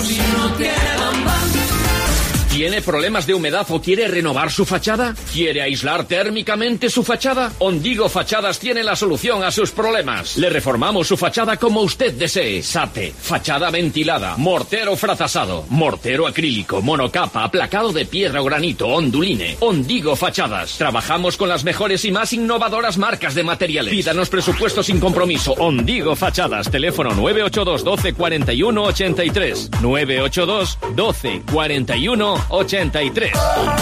¿Tiene problemas de humedad o quiere renovar su fachada? ¿Quiere aislar térmicamente su fachada? Ondigo Fachadas tiene la solución a sus problemas. Le reformamos su fachada como usted desee. SAPE, fachada ventilada, mortero frazasado, mortero acrílico, monocapa, aplacado de piedra o granito, onduline. Ondigo Fachadas. Trabajamos con las mejores y más innovadoras marcas de materiales. Pídanos presupuesto sin compromiso. Ondigo Fachadas. Teléfono 982 12 41 83. 982 12 41 83.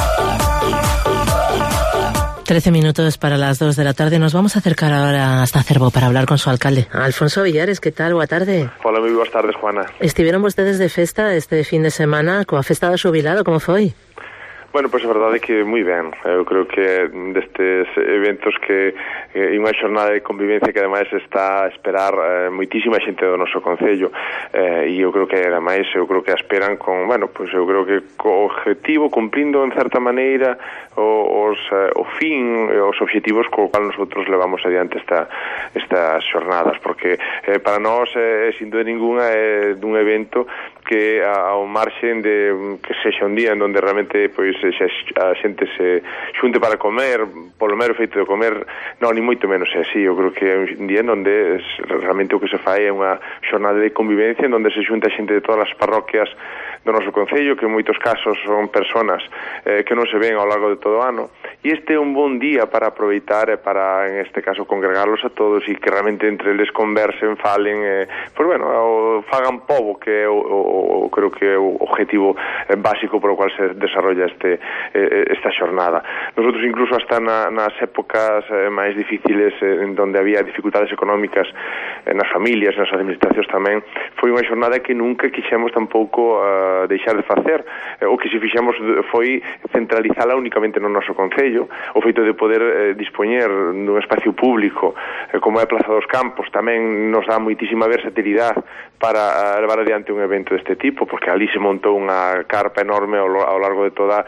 13 minutos para las 2 de la tarde. Nos vamos a acercar ahora hasta Cervo para hablar con su alcalde. Alfonso Villares, ¿qué tal? Boa tarde. Hola, moi boas tardes, Juana. Estiveron vostedes de festa este fin de semana coa festa do xubilado, como foi? Bueno, pois a verdade é que moi ben. Eu creo que destes eventos que unha xornada de convivencia que ademais está a esperar moitísima xente do noso concello, e eu creo que ademais eu creo que a esperan con, bueno, pois eu creo que co objetivo cumplindo en certa maneira o fin, os obxectivos co cual nosotros levamos adiante estas xornadas, porque para nós sin dúda ninguna é dun evento que ao marxen de que sexa un día en donde realmente pois a xente se xunte para comer, polo mero feito de comer, non, ni moito menos é así. Eu creo que é un día en donde realmente o que se fai é unha xornada de convivencia en donde se xunta xente de todas as parroquias do noso concello, que en moitos casos son personas que non se ven ao largo de todo o ano, e este é un bon día para aproveitar e para, en este caso, congregarlos a todos e que realmente entre eles conversen, falen, pois bueno, fagan pobo, que é creo que é o objetivo básico por o cual se desarrolla esta xornada. Nosotros incluso hasta nas épocas máis difíciles en donde había dificultades económicas nas familias, nas administracións tamén, foi unha xornada que nunca quixemos tampouco deixar de facer. O que se fixemos foi centralizala únicamente no noso concello. O feito de poder dispoñer dun espacio público como é a Plaza dos Campos tamén nos dá moitísima versatilidade para levar adiante un evento deste tipo, porque ali se montou unha carpa enorme ao largo de toda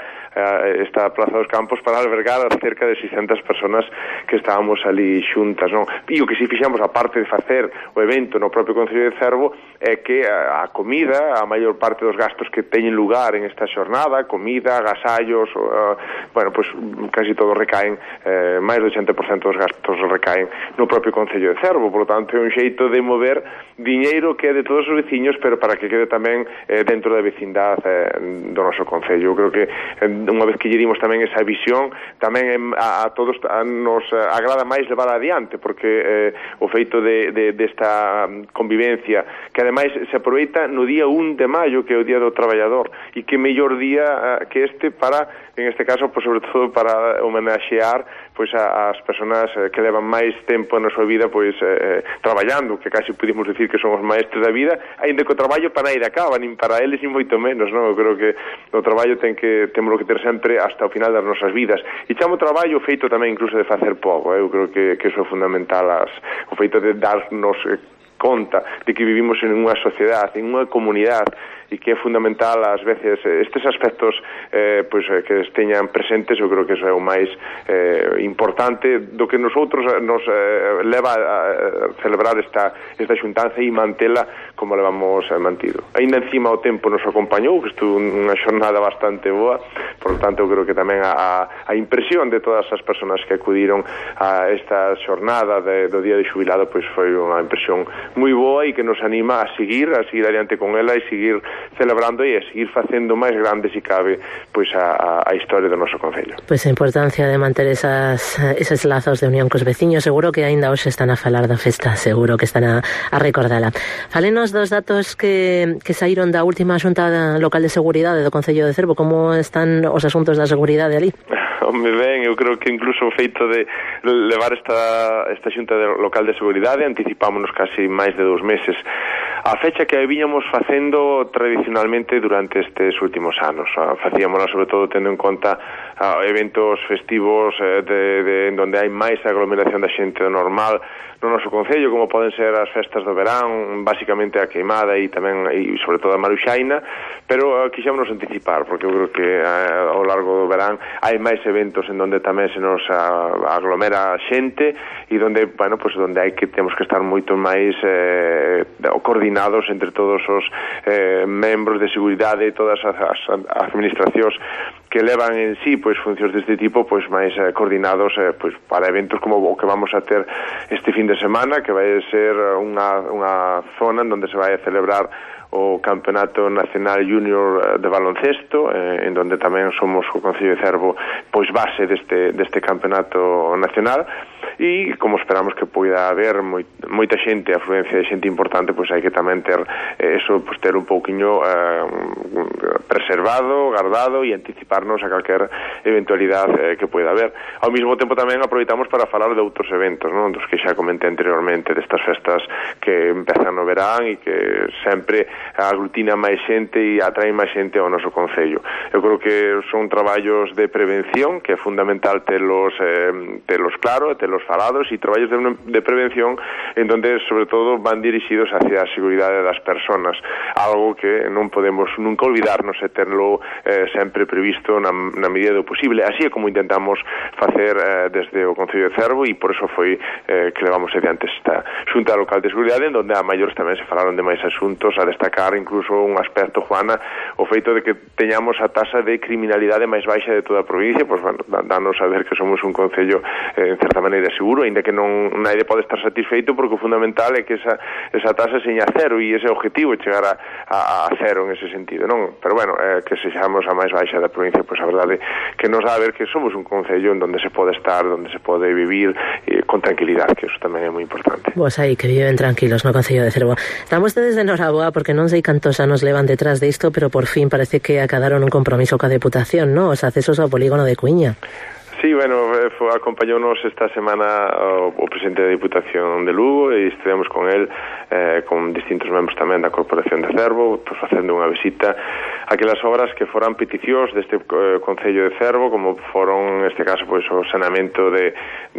esta Plaza dos Campos para albergar cerca de 600 personas que estábamos ali xuntas, non? E o que si fixamos, aparte de facer o evento no propio Concello de Cervo, é que a comida, a maior parte dos gastos que teñen lugar en esta xornada, comida, agasallos, bueno, pois casi todos recaen, máis do 80% dos gastos recaen no propio Concello de Cervo, por lo tanto é un xeito de mover diñeiro que é de todos os veciños, pero para que quede tamén dentro da vecindade do noso Concello. Eu creo que unha vez que lle dimos tamén esa visión, tamén a todos nos agrada máis levar adiante, porque o feito desta convivencia, que ademais se aproveita no día 1 de maio, que é o Día do Traballador, e que mellor día que este para, en este caso, pues, sobre todo para homenaxear pois as persoas que levan máis tempo na súa vida pois traballando, que casi pudimos decir que somos maestros da vida, aínda que o traballo para ir acaba, nin para eles nin moito menos, non? Eu creo que o traballo temos que ter sempre hasta o final das nosas vidas. E chamo traballo feito tamén incluso de facer pouco, eu creo que iso é fundamental, o feito de darnos conta de que vivimos en unha sociedade, en unha comunidade, e que é fundamental ás veces estes aspectos pois que esteñan presentes. Eu creo que iso é o máis importante do que nosotros nos leva a celebrar esta xuntanza e mantela como levamos mantido. Ainda encima o tempo nos acompañou, que estuvo unha xornada bastante boa, por lo tanto eu creo que tamén a impresión de todas as persoas que acudiron a esta xornada do Día de Xubilado pois foi unha impresión moi boa e que nos anima a seguir adiante con ela e seguir celebrando e a seguir facendo máis grande, se cabe, pois a historia do noso concello. Pois a importancia de manter eses lazos de unión cos veciños. Seguro que aínda hoxe están a falar da festa, seguro que están a recordala. Falenos dos datos que saíron da última xunta local de seguridade do Concello de Cervo. Como están os asuntos da seguridade ali? Home, ben, eu creo que incluso o feito de levar esta xunta local de seguridade anticipámonos casi máis de 2 meses a fecha que viñamos facendo tradicionalmente durante estes últimos anos. Facíamola sobre todo tendo en conta eventos festivos en donde hai máis aglomeración da xente normal no noso concello, como poden ser as festas do verán, basicamente a queimada e tamén e sobre todo a Maruxaina, pero quixémonos anticipar, porque eu creo que ao largo do verán hai máis eventos en donde tamén se nos aglomera xente e donde, bueno, pues donde temos que estar moito máis coordinados entre todos os membros de seguridade e todas as administracións que levan en sí pois funcións deste tipo, pois máis coordinados pois para eventos como o que vamos a ter este fin de semana, que vai ser unha zona en donde se vai a celebrar o Campeonato Nacional Junior de baloncesto, en donde tamén somos o Concello de Cervo pois base deste campeonato nacional, e como esperamos que poida haber moita xente, afluencia de xente importante, pois hai que tamén ter eso, pois ter un pouquiño preservado, guardado e anticiparnos a calquer eventualidade que poida haber. Ao mesmo tempo tamén aproveitamos para falar de outros eventos, non? Dos que xa comentei anteriormente, destas festas que empezan no verán e que sempre aglutina máis xente e atrae máis xente ao noso concello. Eu creo que son traballos de prevención, que é fundamental telos claro, telos falados, e traballos de prevención en donde sobre todo van dirixidos hacia a seguridade das persoas, algo que non podemos nunca olvidarnos e terlo sempre previsto na medida do posible. Así é como intentamos facer desde o Concello de Cervo, e por eso foi que levamos adiante esta xunta local de seguridade, en donde a maiores tamén se falaron de máis asuntos, a destacar incluso un aspecto, Juana, o feito de que teñamos a tasa de criminalidade máis baixa de toda a provincia, pois, bueno, danos a ver que somos un concello en certa maneira seguro, ainda que non naide pode estar satisfeito, porque o fundamental é que esa tasa seña cero, e ese objetivo é chegar a cero en ese sentido, non? Pero bueno, que sexamos a máis baixa da provincia, pois a verdade que nos dá a ver que somos un concello en donde se pode estar, donde se pode vivir con tranquilidade, que eso tamén é moi importante. Pois aí, que viven tranquilos no Concello de Cervo. Estamos ustedes de noraboa, porque non sei cantos anos levan detrás de isto, pero por fin parece que acadaron un compromiso coa Deputación, ¿no? Os accesos ao polígono de Cuiña. Sí, bueno, acompañounos esta semana o presidente da Diputación de Lugo e estivemos con el, con distintos membros tamén da Corporación de Cervo, pues, facendo unha visita a aquelas obras que foran peticións deste Concello de Cervo, como foron, neste caso, pois, o saneamento de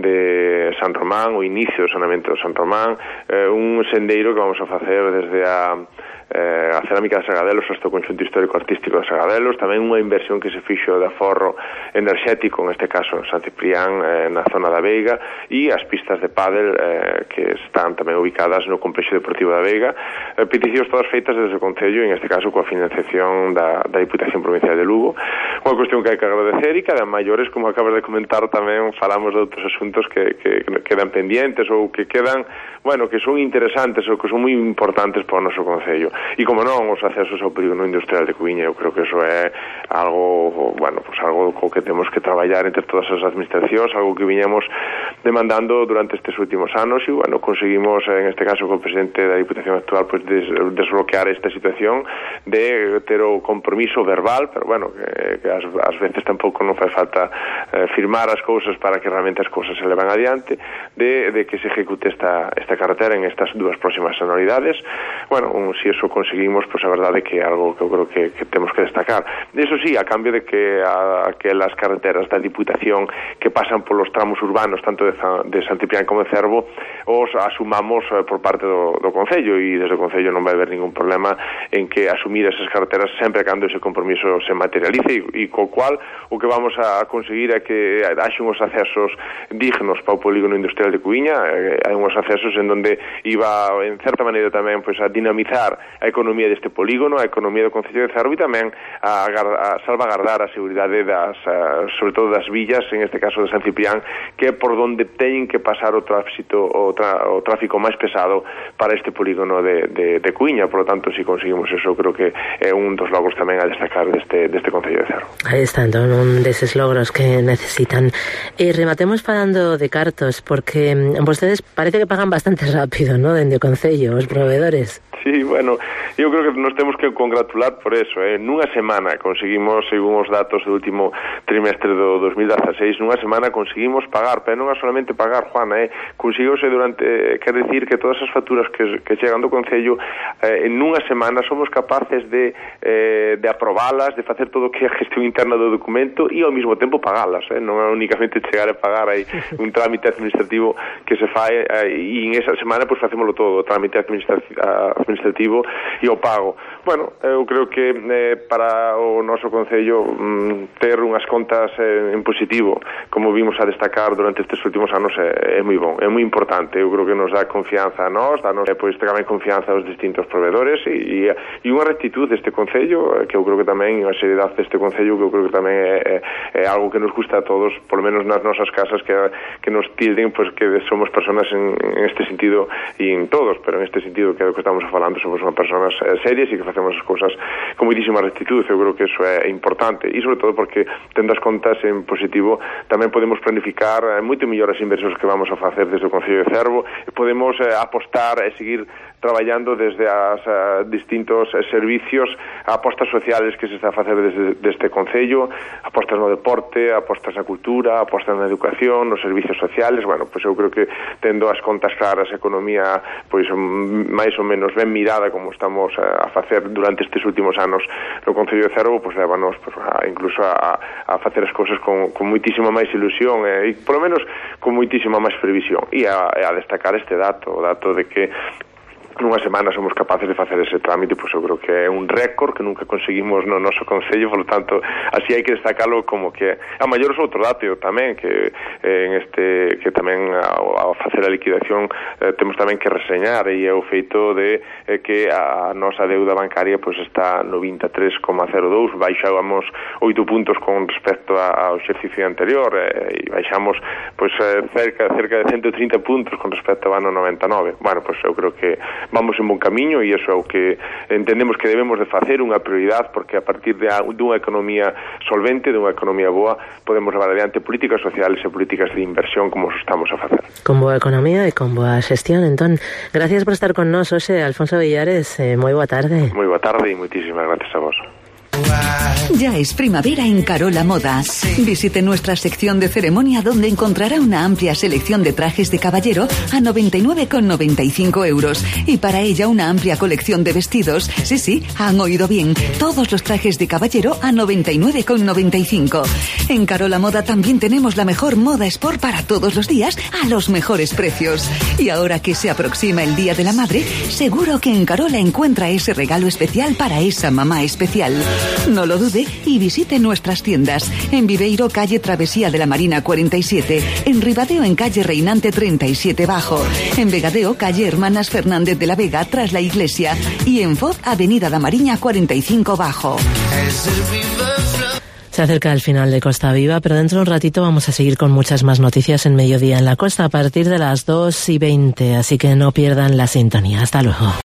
San Román, o inicio do saneamento de San Román, un sendeiro que vamos a facer desde a cerámica de Sagadelos hasta o conxunto histórico-artístico de Sagadelos, tamén unha inversión que se fixo de aforro enerxético, neste caso en San Ciprián, na zona da Veiga, e as pistas de pádel que están tamén ubicadas no Complexo Deportivo da Veiga, peticións todas feitas desde o Concello, en este caso coa financiación da Diputación Provincial de Lugo, unha cuestión que hai que agradecer e que a maiores, como acabas de comentar, tamén falamos de outros asuntos que quedan pendientes ou que quedan, bueno, que son interesantes ou que son moi importantes para o noso Concello. E como non, os accesos ao polígono industrial de Cuíña, eu creo que eso é algo, bueno, pues algo co que temos que traballar entre todas as administracións, algo que viñamos demandando durante estes últimos anos e, bueno, conseguimos, en este caso, co presidente da Diputación actual, pues desbloquear esta situación de ter o compromiso verbal, pero, bueno, que ás veces tampouco non fai falta firmar as cousas para que realmente as cousas se levan adiante, de que se ejecute esta carretera en estas dúas próximas anualidades. Bueno, si eso conseguimos, pues a verdade que é algo que eu creo que temos que destacar. Eso sí, a cambio de que aquelas carreteras da Diputación que pasan polos tramos urbanos tanto de San Ciprián como de Cervo os asumamos por parte do Concello, e desde o Concello non vai haber ningún problema en que asumir esas carreteras sempre cando ese compromiso se materialice, e co cual o que vamos a conseguir é que haxe uns accesos dignos para o polígono industrial de Cuíña, hai uns accesos en donde iba en certa maneira tamén pois a dinamizar a economía deste polígono, a economía do Concello de Cervo, e tamén a salvagardar a seguridade sobre todo das villas, en este caso de San Ciprián, que é por donde teñen que pasar o tráfico máis pesado para este polígono de Cuíña. Por lo tanto, si conseguimos eso, creo que é un dos logros tamén a destacar deste Concello de Cervo. Aí está, entón, un deses logros que necesitan. E rematemos falando de cartos, porque vostedes parece que pagan bastante rápido, ¿no?, dende o Concello, os proveedores. Sí, bueno, eu creo que nos temos que congratular por eso, nunha semana conseguimos, según os datos do último trimestre do 2016, nunha semana conseguimos pagar, pero non é solamente pagar, Juana, conseguiuse durante, quer decir que todas as facturas que chegan do Concello, en nunha semana somos capaces de aprobalas, de facer todo o que é a gestión interna do documento e ao mesmo tempo pagalas, non é únicamente chegar a pagar aí un trámite administrativo que se fai, e en esa semana pues facémoslo todo, o trámite administrativo e o pago. Bueno, eu creo que para o noso Concello ter unhas contas en positivo, como vimos a destacar durante estes últimos anos, é moi bon, é moi importante. Eu creo que nos dá confianza a nós, pois tamén confianza aos distintos proveedores e unha rectitud deste Concello, que eu creo que tamén unha seriedade deste Concello, que eu creo que tamén é algo que nos gusta a todos, por lo menos nas nosas casas, que nos tilden pues que somos personas en este sentido, e en todos, pero en este sentido que é o que estamos falando, somos unhas personas serias e que facemos as cousas con moitísima rectitud. Eu creo que eso é importante, e sobre todo porque tendo as contas en positivo tamén podemos planificar moito mellor as inversións que vamos a facer desde o Concello de Cervo, e podemos apostar e seguir traballando desde as distintos servicios, apostas sociales que se está a facer desde Concello, apostas no deporte, apostas na cultura, apostas na educación, nos servicios sociales. Bueno, pois eu creo que tendo as contas claras, a economía pois máis ou menos ben mirada, como estamos a facer durante estes últimos anos no Concello de Cervo, pois lévanos incluso a facer as cousas con moitísima máis ilusión e polo menos con moitísima máis previsión, e a destacar este dato, o dato de que nunha semana somos capaces de facer ese trámite, pois eu creo que é un récord que nunca conseguimos no noso Concello, por lo tanto, así hai que destacarlo, como que a maior outro dato tamén, que que tamén ao facer a liquidación temos tamén que reseñar, e é o feito de que a nosa deuda bancaria pois está no 23,02, baixábamos 8 puntos con respecto ao exercicio anterior, e baixamos pois cerca de 130 puntos con respecto ao ano 99. Bueno, pois eu creo que vamos en bon camiño, e iso é o que entendemos que debemos de facer unha prioridade, porque a partir dunha economía solvente, dunha economía boa, podemos levar adiante políticas sociales e políticas de inversión como estamos a facer. Con boa economía e con boa xestión, entón. Gracias por estar con nós hoxe, Alfonso Villares, moi boa tarde. Moi boa tarde e moitísimas gracias a vos. Ya es primavera en Carola Moda. Visite nuestra sección de ceremonia donde encontrará una amplia selección de trajes de caballero a 99,95 euros y para ella una amplia colección de vestidos. Sí, han oído bien. Todos los trajes de caballero a 99,95. En Carola Moda también tenemos la mejor moda sport para todos los días a los mejores precios. Y ahora que se aproxima el Día de la Madre, seguro que en Carola encuentra ese regalo especial para esa mamá especial. No lo dude y visite nuestras tiendas. En Viveiro, calle Travesía de la Marina 47. En Ribadeo, en calle Reinante 37 Bajo. En Vegadeo, calle Hermanas Fernández de la Vega, tras la iglesia. Y en Foz, avenida da Mariña 45 Bajo. Se acerca el final de Costa Viva, pero dentro de un ratito vamos a seguir con muchas más noticias en Mediodía en la Costa a partir de las 2:20, así que no pierdan la sintonía. Hasta luego.